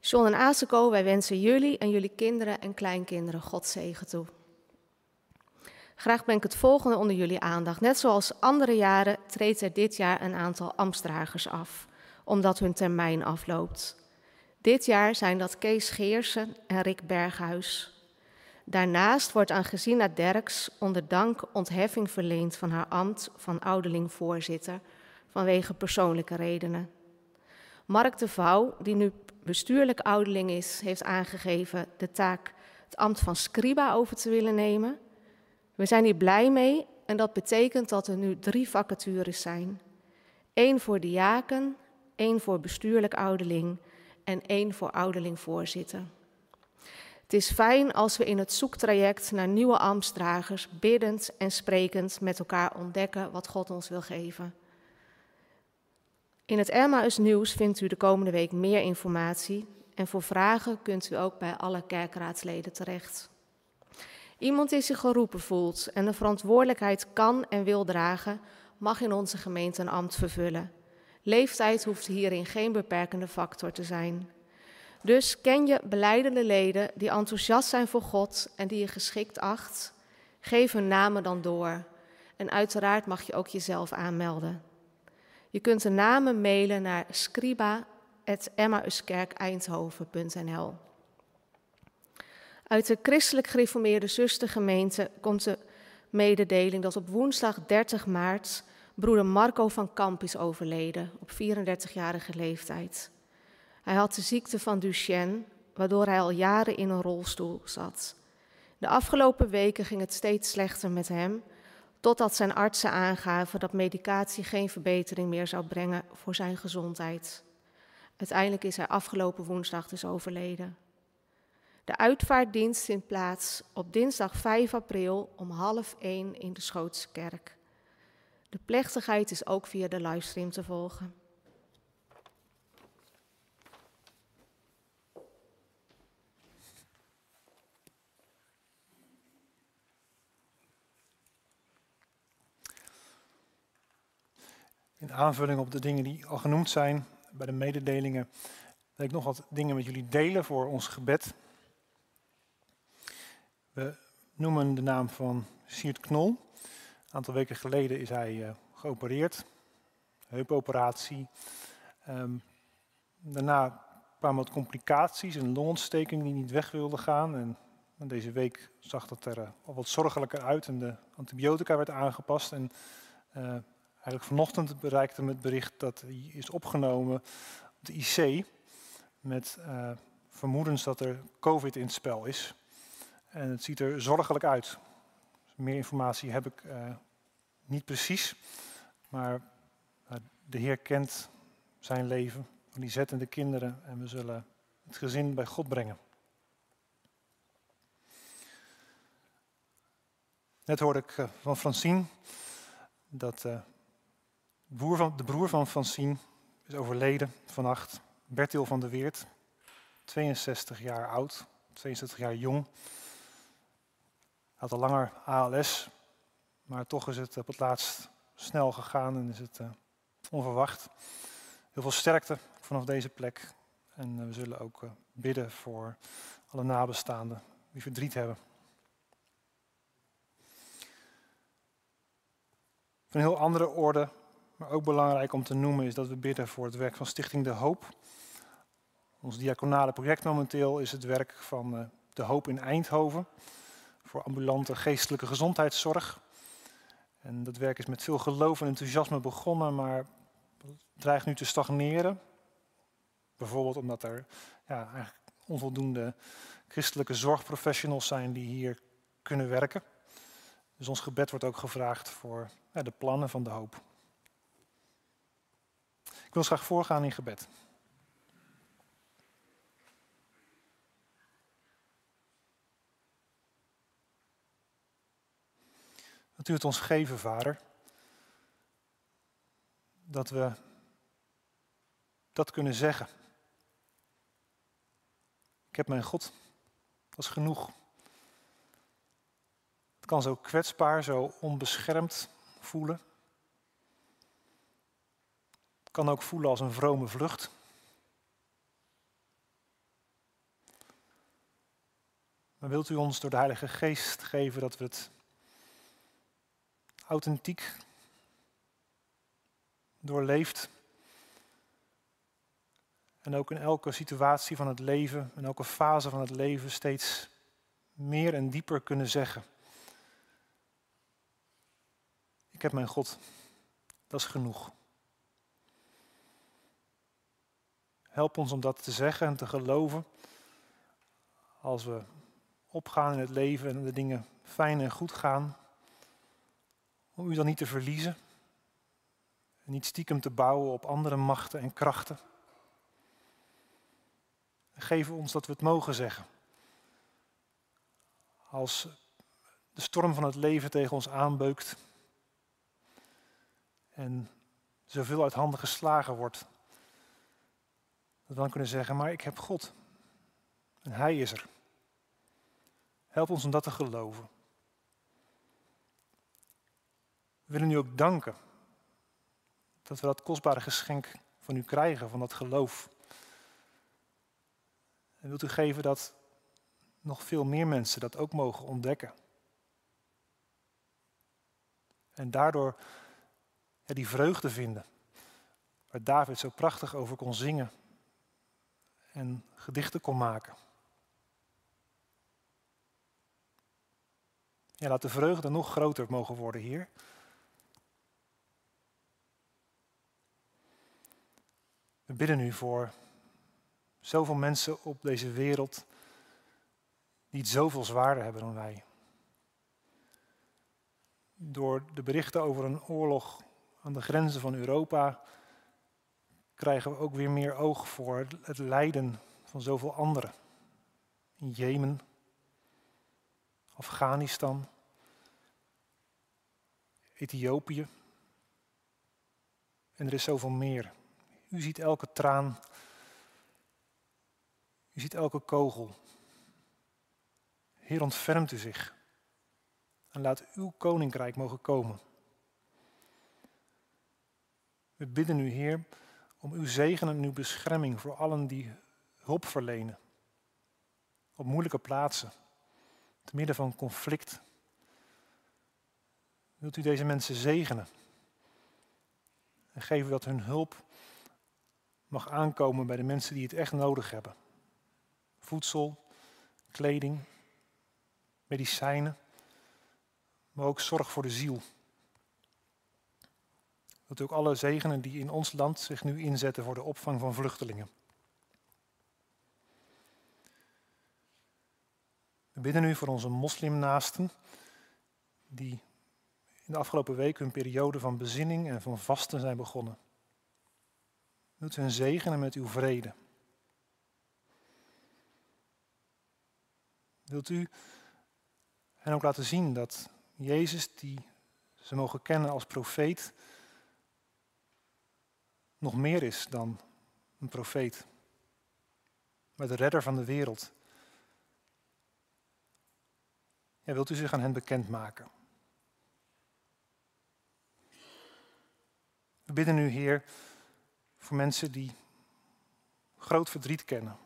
A: John en Aseko, wij wensen jullie en jullie kinderen en kleinkinderen God zegen toe. Graag breng ik het volgende onder jullie aandacht. Net zoals andere jaren treedt er dit jaar een aantal ambtsdragers af, omdat hun termijn afloopt. Dit jaar zijn dat Kees Geersen en Rick Berghuis. Daarnaast wordt aan Gesina Derks onder dank ontheffing verleend van haar ambt van ouderling-voorzitter vanwege persoonlijke redenen. Mark de Vouw, die nu bestuurlijk ouderling is, heeft aangegeven de taak het ambt van scriba over te willen nemen. We zijn hier blij mee en dat betekent dat er nu 3 vacatures zijn. 1 voor diaken, 1 voor bestuurlijk ouderling en 1 voor ouderling-voorzitter. Het is fijn als we in het zoektraject naar nieuwe ambtsdragers biddend en sprekend met elkaar ontdekken wat God ons wil geven. In het Emmaus Nieuws vindt u de komende week meer informatie en voor vragen kunt u ook bij alle kerkraadsleden terecht. Iemand die zich geroepen voelt en de verantwoordelijkheid kan en wil dragen, mag in onze gemeente een ambt vervullen. Leeftijd hoeft hierin geen beperkende factor te zijn. Dus ken je belijdende leden die enthousiast zijn voor God en die je geschikt acht, geef hun namen dan door. En uiteraard mag je ook jezelf aanmelden. Je kunt de namen mailen naar scriba@emmauskerkeindhoven.nl. Uit de christelijk gereformeerde zustergemeente komt de mededeling dat op woensdag 30 maart broeder Marco van Kamp is overleden op 34-jarige leeftijd. Hij had de ziekte van Duchenne, waardoor hij al jaren in een rolstoel zat. De afgelopen weken ging het steeds slechter met hem, totdat zijn artsen aangaven dat medicatie geen verbetering meer zou brengen voor zijn gezondheid. Uiteindelijk is hij afgelopen woensdag dus overleden. De uitvaartdienst vindt plaats op dinsdag 5 april om 12:30 in de Schootse kerk. De plechtigheid is ook via de livestream te volgen.
B: In aanvulling op de dingen die al genoemd zijn bij de mededelingen, wil ik nog wat dingen met jullie delen voor ons gebed. We noemen de naam van Siert Knol. Een aantal weken geleden is hij geopereerd, heupoperatie. Daarna kwamen wat complicaties, een longontsteking die niet weg wilde gaan. En deze week zag dat er al wat zorgelijker uit en de antibiotica werd aangepast. En eigenlijk vanochtend bereikte me het bericht dat hij is opgenomen op de IC met vermoedens dat er COVID in het spel is. En het ziet er zorgelijk uit. Meer informatie heb ik niet precies, maar de Heer kent zijn leven, Lisette en de kinderen, en we zullen het gezin bij God brengen. Net hoorde ik van Francine dat de broer van Francine is overleden vannacht, Bertil van der Weert, 62 jaar oud, 62 jaar jong. Hij had al langer ALS, maar toch is het op het laatst snel gegaan en is het onverwacht. Heel veel sterkte vanaf deze plek. En we zullen ook bidden voor alle nabestaanden die verdriet hebben. Van een heel andere orde, maar ook belangrijk om te noemen, is dat we bidden voor het werk van Stichting De Hoop. Ons diaconale project momenteel is het werk van De Hoop in Eindhoven voor ambulante geestelijke gezondheidszorg. En dat werk is met veel geloof en enthousiasme begonnen, maar dreigt nu te stagneren. Bijvoorbeeld omdat er eigenlijk onvoldoende christelijke zorgprofessionals zijn die hier kunnen werken. Dus ons gebed wordt ook gevraagd voor de plannen van De Hoop. Ik wil graag voorgaan in gebed. Dat u het ons geven, Vader, dat we dat kunnen zeggen. Ik heb mijn God, dat is genoeg. Het kan zo kwetsbaar, zo onbeschermd voelen. Het kan ook voelen als een vrome vlucht. Maar wilt u ons door de Heilige Geest geven dat we het authentiek doorleefd en ook in elke situatie van het leven, in elke fase van het leven steeds meer en dieper kunnen zeggen: ik heb mijn God, dat is genoeg. Help ons om dat te zeggen en te geloven als we opgaan in het leven en de dingen fijn en goed gaan. Om u dan niet te verliezen en niet stiekem te bouwen op andere machten en krachten. Geef ons dat we het mogen zeggen. Als de storm van het leven tegen ons aanbeukt en zoveel uit handen geslagen wordt, dat we dan kunnen zeggen: maar ik heb God en Hij is er. Help ons om dat te geloven. We willen u ook danken dat we dat kostbare geschenk van u krijgen, van dat geloof. En wilt u geven dat nog veel meer mensen dat ook mogen ontdekken. En daardoor die vreugde vinden, waar David zo prachtig over kon zingen en gedichten kon maken. Ja, laat de vreugde nog groter mogen worden, Heer. We bidden u voor zoveel mensen op deze wereld die het zoveel zwaarder hebben dan wij. Door de berichten over een oorlog aan de grenzen van Europa krijgen we ook weer meer oog voor het lijden van zoveel anderen. In Jemen, Afghanistan, Ethiopië. En er is zoveel meer. U ziet elke traan. U ziet elke kogel. Heer, ontfermt u zich. En laat uw koninkrijk mogen komen. We bidden u, Heer, om uw zegen en uw bescherming voor allen die hulp verlenen. Op moeilijke plaatsen, te midden van conflict. Wilt u deze mensen zegenen? En geven dat hun hulp mag aankomen bij de mensen die het echt nodig hebben. Voedsel, kleding, medicijnen, maar ook zorg voor de ziel. Wilt u ook alle zegenen die in ons land zich nu inzetten voor de opvang van vluchtelingen. We bidden u voor onze moslimnaasten die in de afgelopen week hun periode van bezinning en van vasten zijn begonnen. Wilt u hen zegenen met uw vrede. Wilt u hen ook laten zien dat Jezus, die ze mogen kennen als profeet, nog meer is dan een profeet, maar de redder van de wereld. Ja, wilt u zich aan hen bekendmaken? We bidden u, Heer, voor mensen die groot verdriet kennen.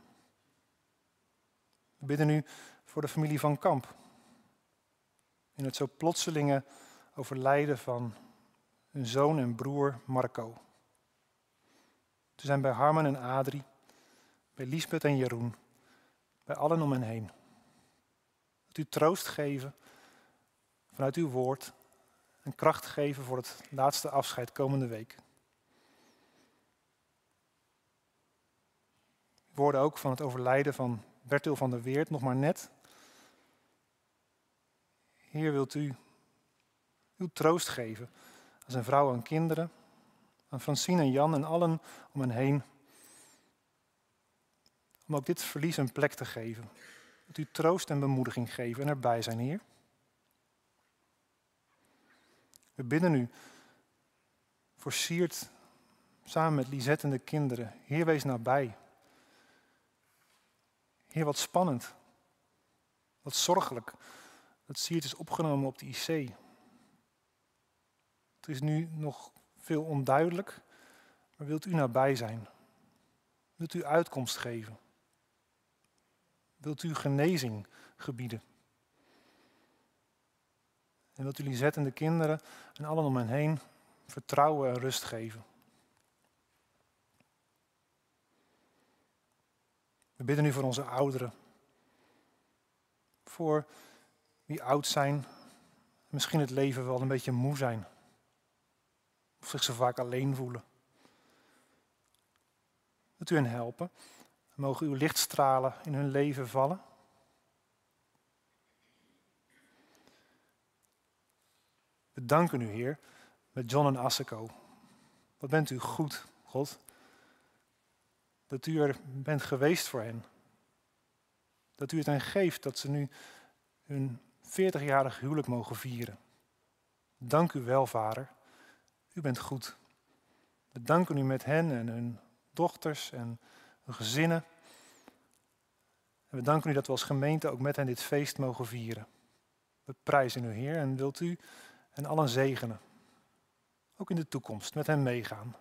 B: We bidden u voor de familie van Kamp. In het zo plotselinge overlijden van hun zoon en broer Marco. Ze zijn bij Harman en Adrie, bij Liesbeth en Jeroen, bij allen om hen heen. Dat u troost geven vanuit uw woord en kracht geven voor het laatste afscheid komende week. Woorden ook van het overlijden van Bertil van der Weert, nog maar net. Heer, wilt u uw troost geven aan zijn vrouw en kinderen, aan Francine en Jan en allen om hen heen. Om ook dit verlies een plek te geven. Dat u troost en bemoediging geven en erbij zijn, Heer. We bidden u voor Siert, samen met Lisette en de kinderen. Heer, wees nabij. Heer, wat spannend. Wat zorgelijk dat Siert is opgenomen op de IC. Het is nu nog veel onduidelijk, maar wilt u nabij zijn? Wilt u uitkomst geven? Wilt u genezing gebieden. En wilt u Lisette en de kinderen en allen om hen heen vertrouwen en rust geven. We bidden nu voor onze ouderen. Voor wie oud zijn, misschien het leven wel een beetje moe zijn. Of zich zo vaak alleen voelen. Wilt u hen helpen? Mogen uw lichtstralen in hun leven vallen? We danken u, Heer, met John en Asseko. Wat bent u goed, God, dat u er bent geweest voor hen. Dat u het hen geeft dat ze nu hun 40-jarig huwelijk mogen vieren. Dank u wel, Vader. U bent goed. We danken u met hen en hun dochters en hun gezinnen. En we danken u dat we als gemeente ook met hen dit feest mogen vieren. We prijzen u, Heer, en wilt u en allen zegenen. Ook in de toekomst met hen meegaan.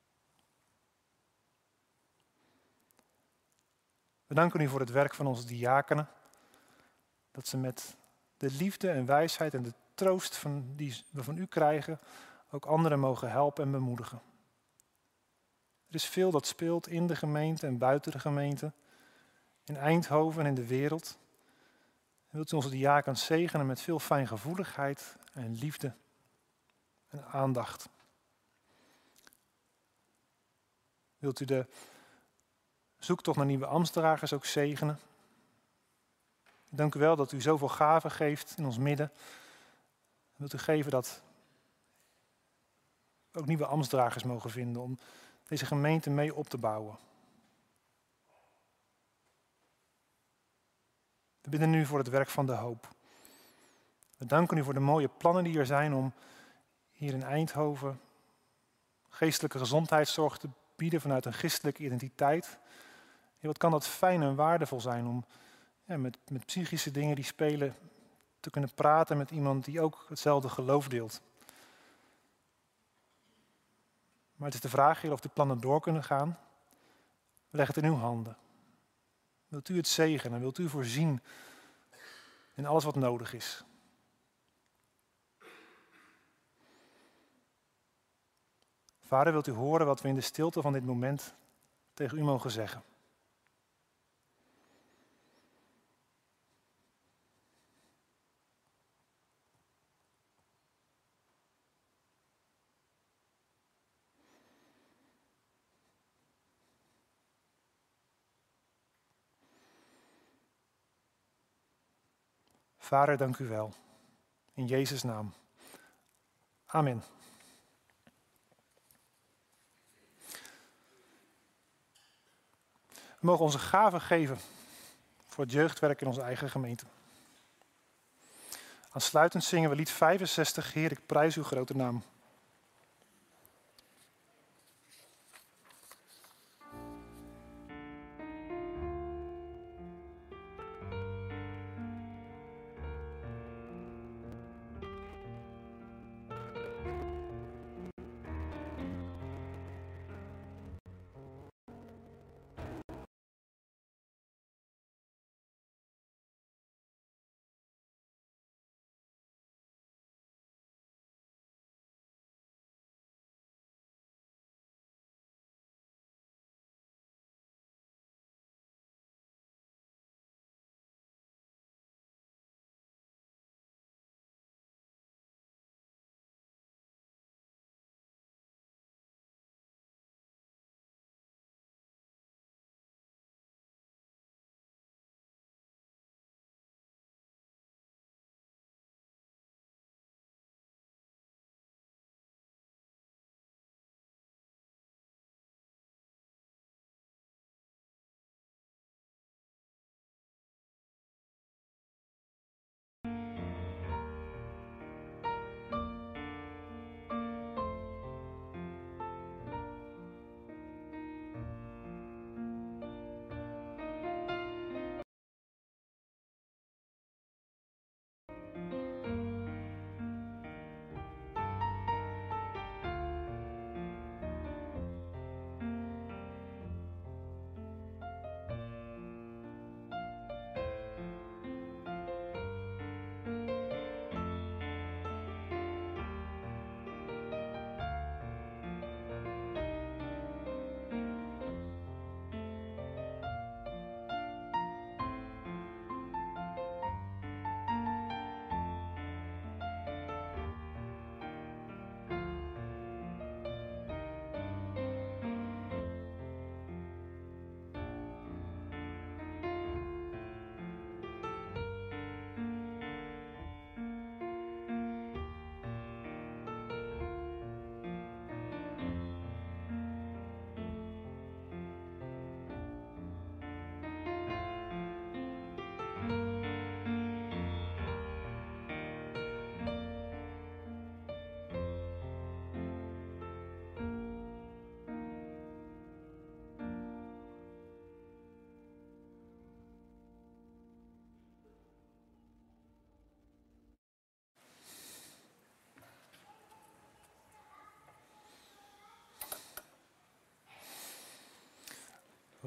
B: We danken u voor het werk van onze diakenen. Dat ze met de liefde en wijsheid en de troost die we van u krijgen, ook anderen mogen helpen en bemoedigen. Er is veel dat speelt in de gemeente en buiten de gemeente. In Eindhoven en in de wereld. En wilt u onze diakens zegenen met veel fijngevoeligheid en liefde en aandacht. Wilt u de zoektocht naar nieuwe ambtsdragers ook zegenen. Dank u wel dat u zoveel gaven geeft in ons midden. Wilt u geven dat we ook nieuwe ambtsdragers mogen vinden om deze gemeente mee op te bouwen. We bidden nu voor het werk van de hoop. We danken u voor de mooie plannen die er zijn om hier in Eindhoven geestelijke gezondheidszorg te bieden vanuit een christelijke identiteit. Ja, wat kan dat fijn en waardevol zijn om met psychische dingen die spelen te kunnen praten met iemand die ook hetzelfde geloof deelt. Maar het is de vraag hier of de plannen door kunnen gaan. We leggen het in uw handen. Wilt u het zegenen? Wilt u voorzien in alles wat nodig is? Vader, wilt u horen wat we in de stilte van dit moment tegen u mogen zeggen? Vader, dank u wel. In Jezus' naam. Amen. We mogen onze gaven geven voor het jeugdwerk in onze eigen gemeente. Aansluitend zingen we lied 65, Heer, ik prijs uw grote naam.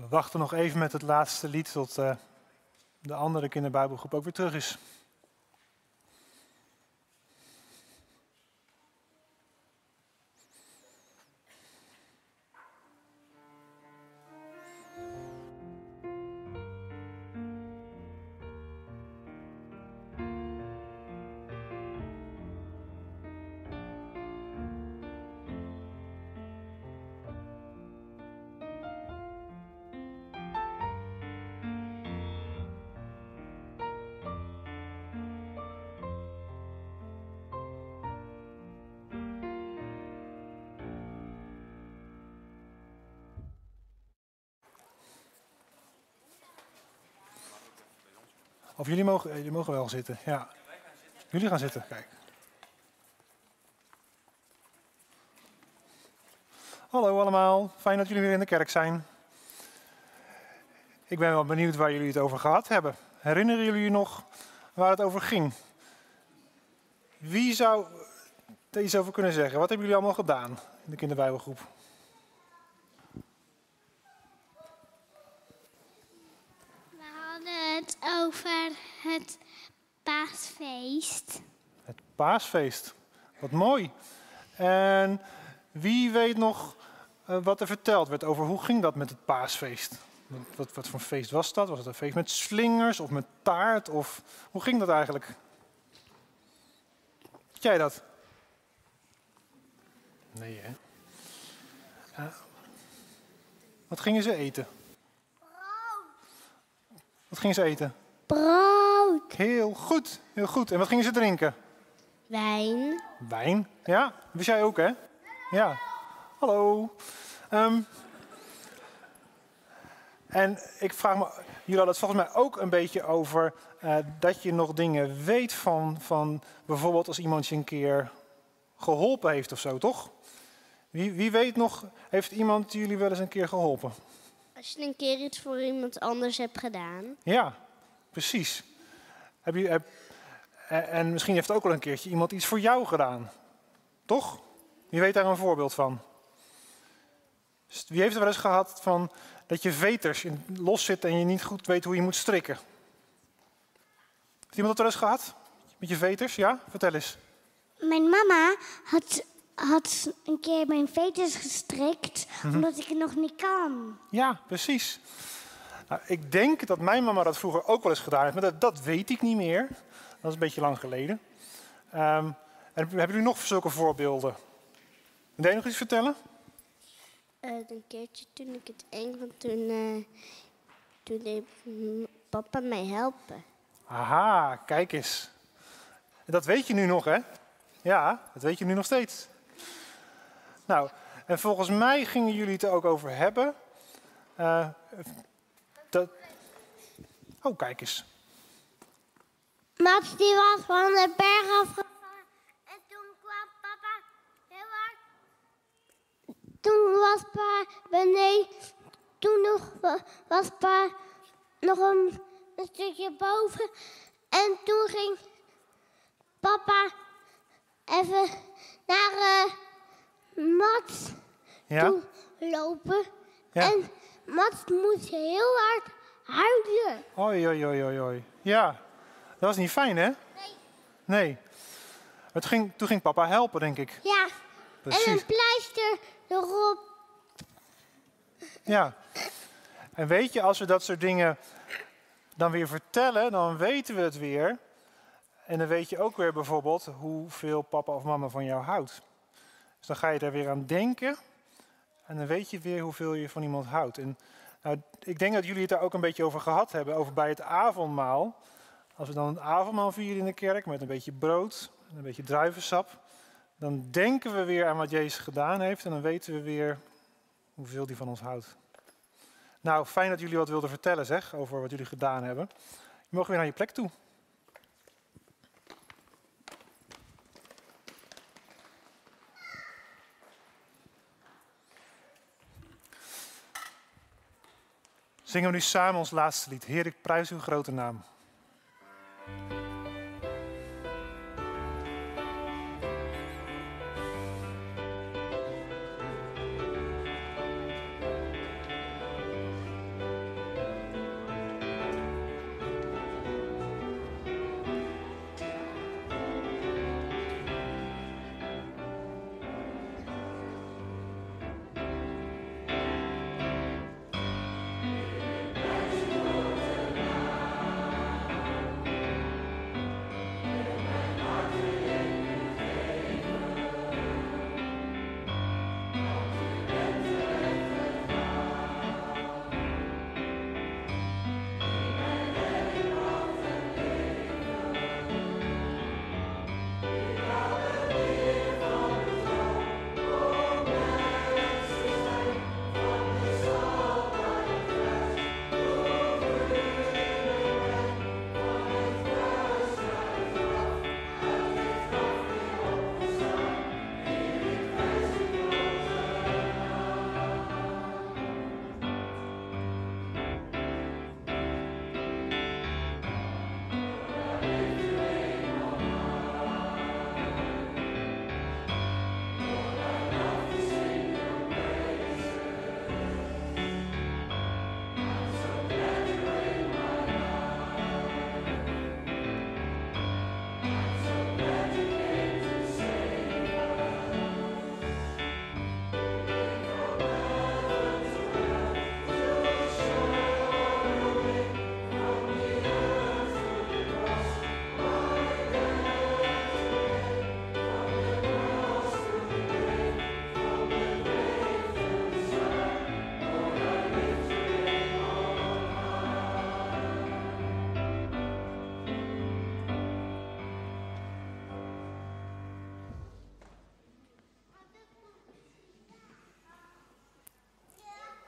B: We wachten nog even met het laatste lied tot de andere kinderbijbelgroep ook weer terug is. Of jullie mogen wel zitten, ja. Jullie gaan zitten, kijk. Hallo allemaal, fijn dat jullie weer in de kerk zijn. Ik ben wel benieuwd waar jullie het over gehad hebben. Herinneren jullie je nog waar het over ging? Wie zou er iets over kunnen zeggen? Wat hebben jullie allemaal gedaan in de kinderbijbelgroep?
E: We hadden het over het paasfeest.
B: Het paasfeest, wat mooi. En wie weet nog wat er verteld werd over hoe ging dat met het paasfeest? Wat voor feest was dat? Was het een feest met slingers of met taart? Of hoe ging dat eigenlijk? Weet jij dat? Nee, hè? Wat gingen ze eten? Wat gingen ze eten?
E: Brood.
B: Heel goed, heel goed. En wat gingen ze drinken?
E: Wijn.
B: Wijn, ja. Wist jij ook, hè? Ja. Hallo. En ik vraag me, jullie hadden het volgens mij ook een beetje over dat je nog dingen weet van bijvoorbeeld als iemand je een keer geholpen heeft of zo, toch? Wie weet nog, heeft iemand jullie wel eens een keer geholpen?
E: Als je een keer iets voor iemand anders hebt gedaan.
B: Ja, precies. En misschien heeft ook al een keertje iemand iets voor jou gedaan. Toch? Wie weet daar een voorbeeld van? Wie heeft er wel eens gehad van dat je veters los zitten en je niet goed weet hoe je moet strikken? Heeft iemand dat wel eens gehad? Met je veters? Ja? Vertel eens.
E: Mijn mama had een keer mijn veters gestrikt, omdat ik het nog niet kan.
B: Ja, precies. Nou, ik denk dat mijn mama dat vroeger ook wel eens gedaan heeft, maar dat weet ik niet meer. Dat is een beetje lang geleden. En hebben jullie nog zulke voorbeelden? Wil jij nog iets vertellen?
E: Een keertje toen ik het eng vond, toen deed papa mij helpen.
B: Aha, kijk eens. Dat weet je nu nog, hè? Ja, dat weet je nu nog steeds. Nou, en volgens mij gingen jullie het er ook over hebben. Oh, kijk eens.
E: Mats die was van de berg afgevallen en toen kwam papa heel hard. Toen was pa beneden, toen was pa nog een stukje boven en toen ging papa even naar Mats toe lopen. Ja. En Mats moest heel hard huilen.
B: Oei, oei, oei, oei, oei. Ja, dat was niet fijn, hè? Nee. Toen ging papa helpen, denk ik.
E: Ja,
B: precies.
E: En een pleister erop.
B: Ja. En weet je, als we dat soort dingen dan weer vertellen, dan weten we het weer. En dan weet je ook weer bijvoorbeeld hoeveel papa of mama van jou houdt. Dus dan ga je daar weer aan denken. En dan weet je weer hoeveel je van iemand houdt. En nou, ik denk dat jullie het daar ook een beetje over gehad hebben, over bij het avondmaal. Als we dan het avondmaal vieren in de kerk met een beetje brood en een beetje druivensap, dan denken we weer aan wat Jezus gedaan heeft en dan weten we weer hoeveel hij van ons houdt. Nou, fijn dat jullie wat wilden vertellen, zeg, over wat jullie gedaan hebben. Je mag weer naar je plek toe. Zingen we nu samen ons laatste lied. Heer, ik prijs uw grote naam.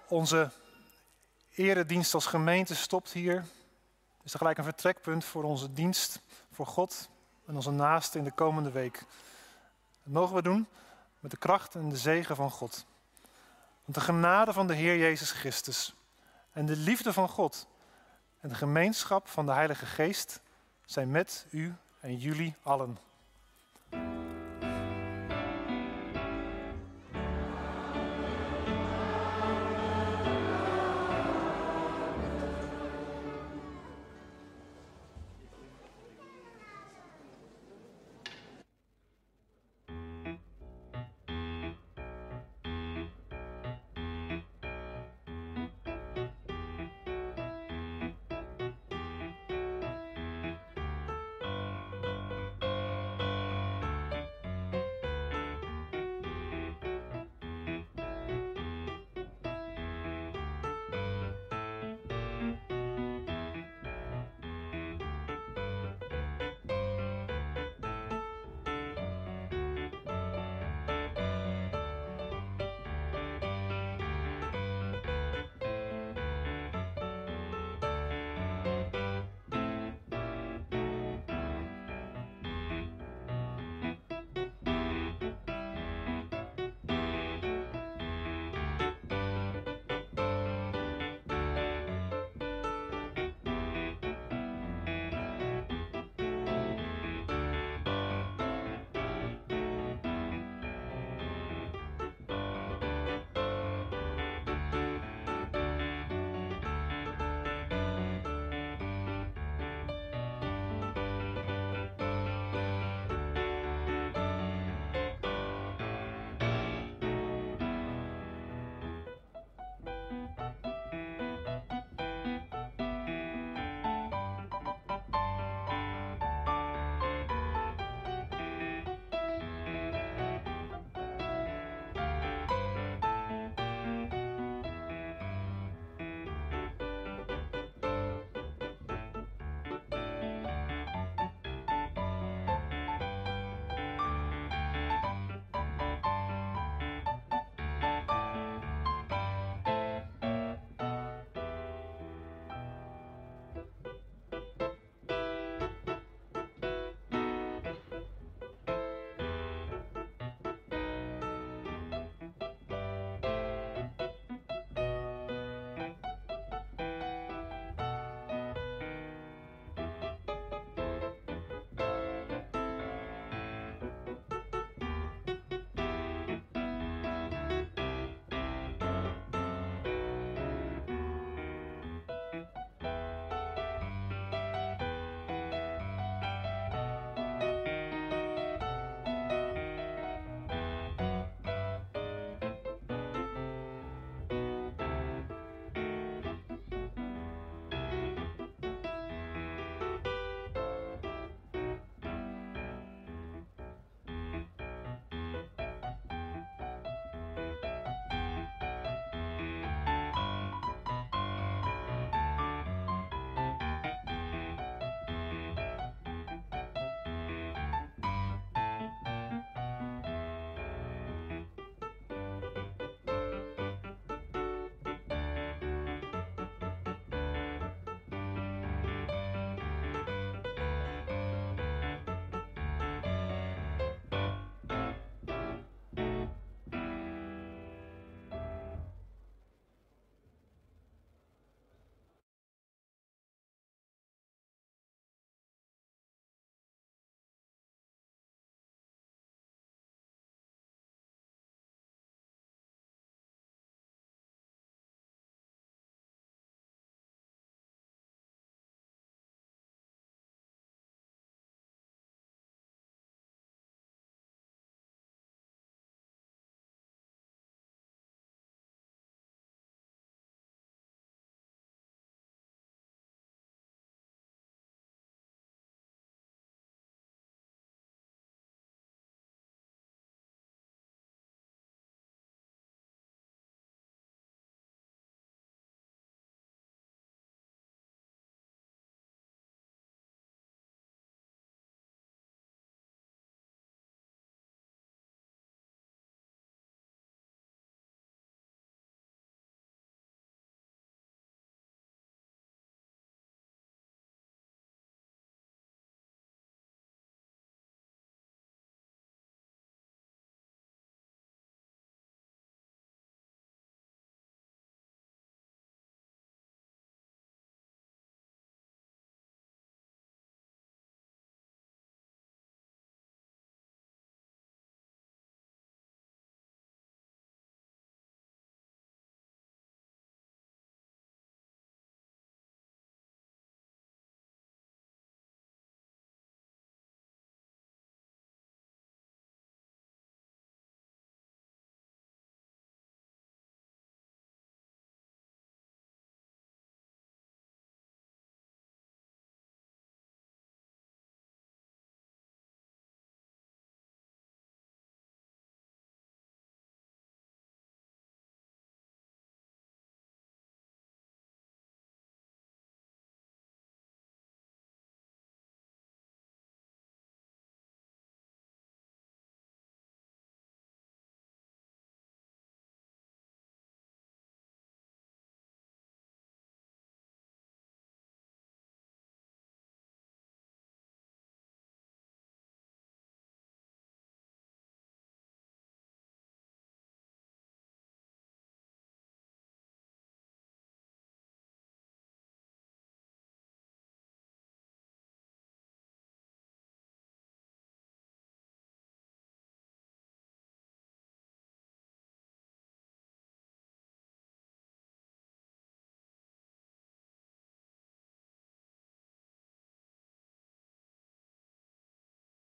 B: Onze eredienst als gemeente stopt hier. Het is tegelijk een vertrekpunt voor onze dienst voor God en onze naasten in de komende week. Dat mogen we doen met de kracht en de zegen van God. Want de genade van de Heer Jezus Christus en de liefde van God en de gemeenschap van de Heilige Geest zijn met u en jullie allen.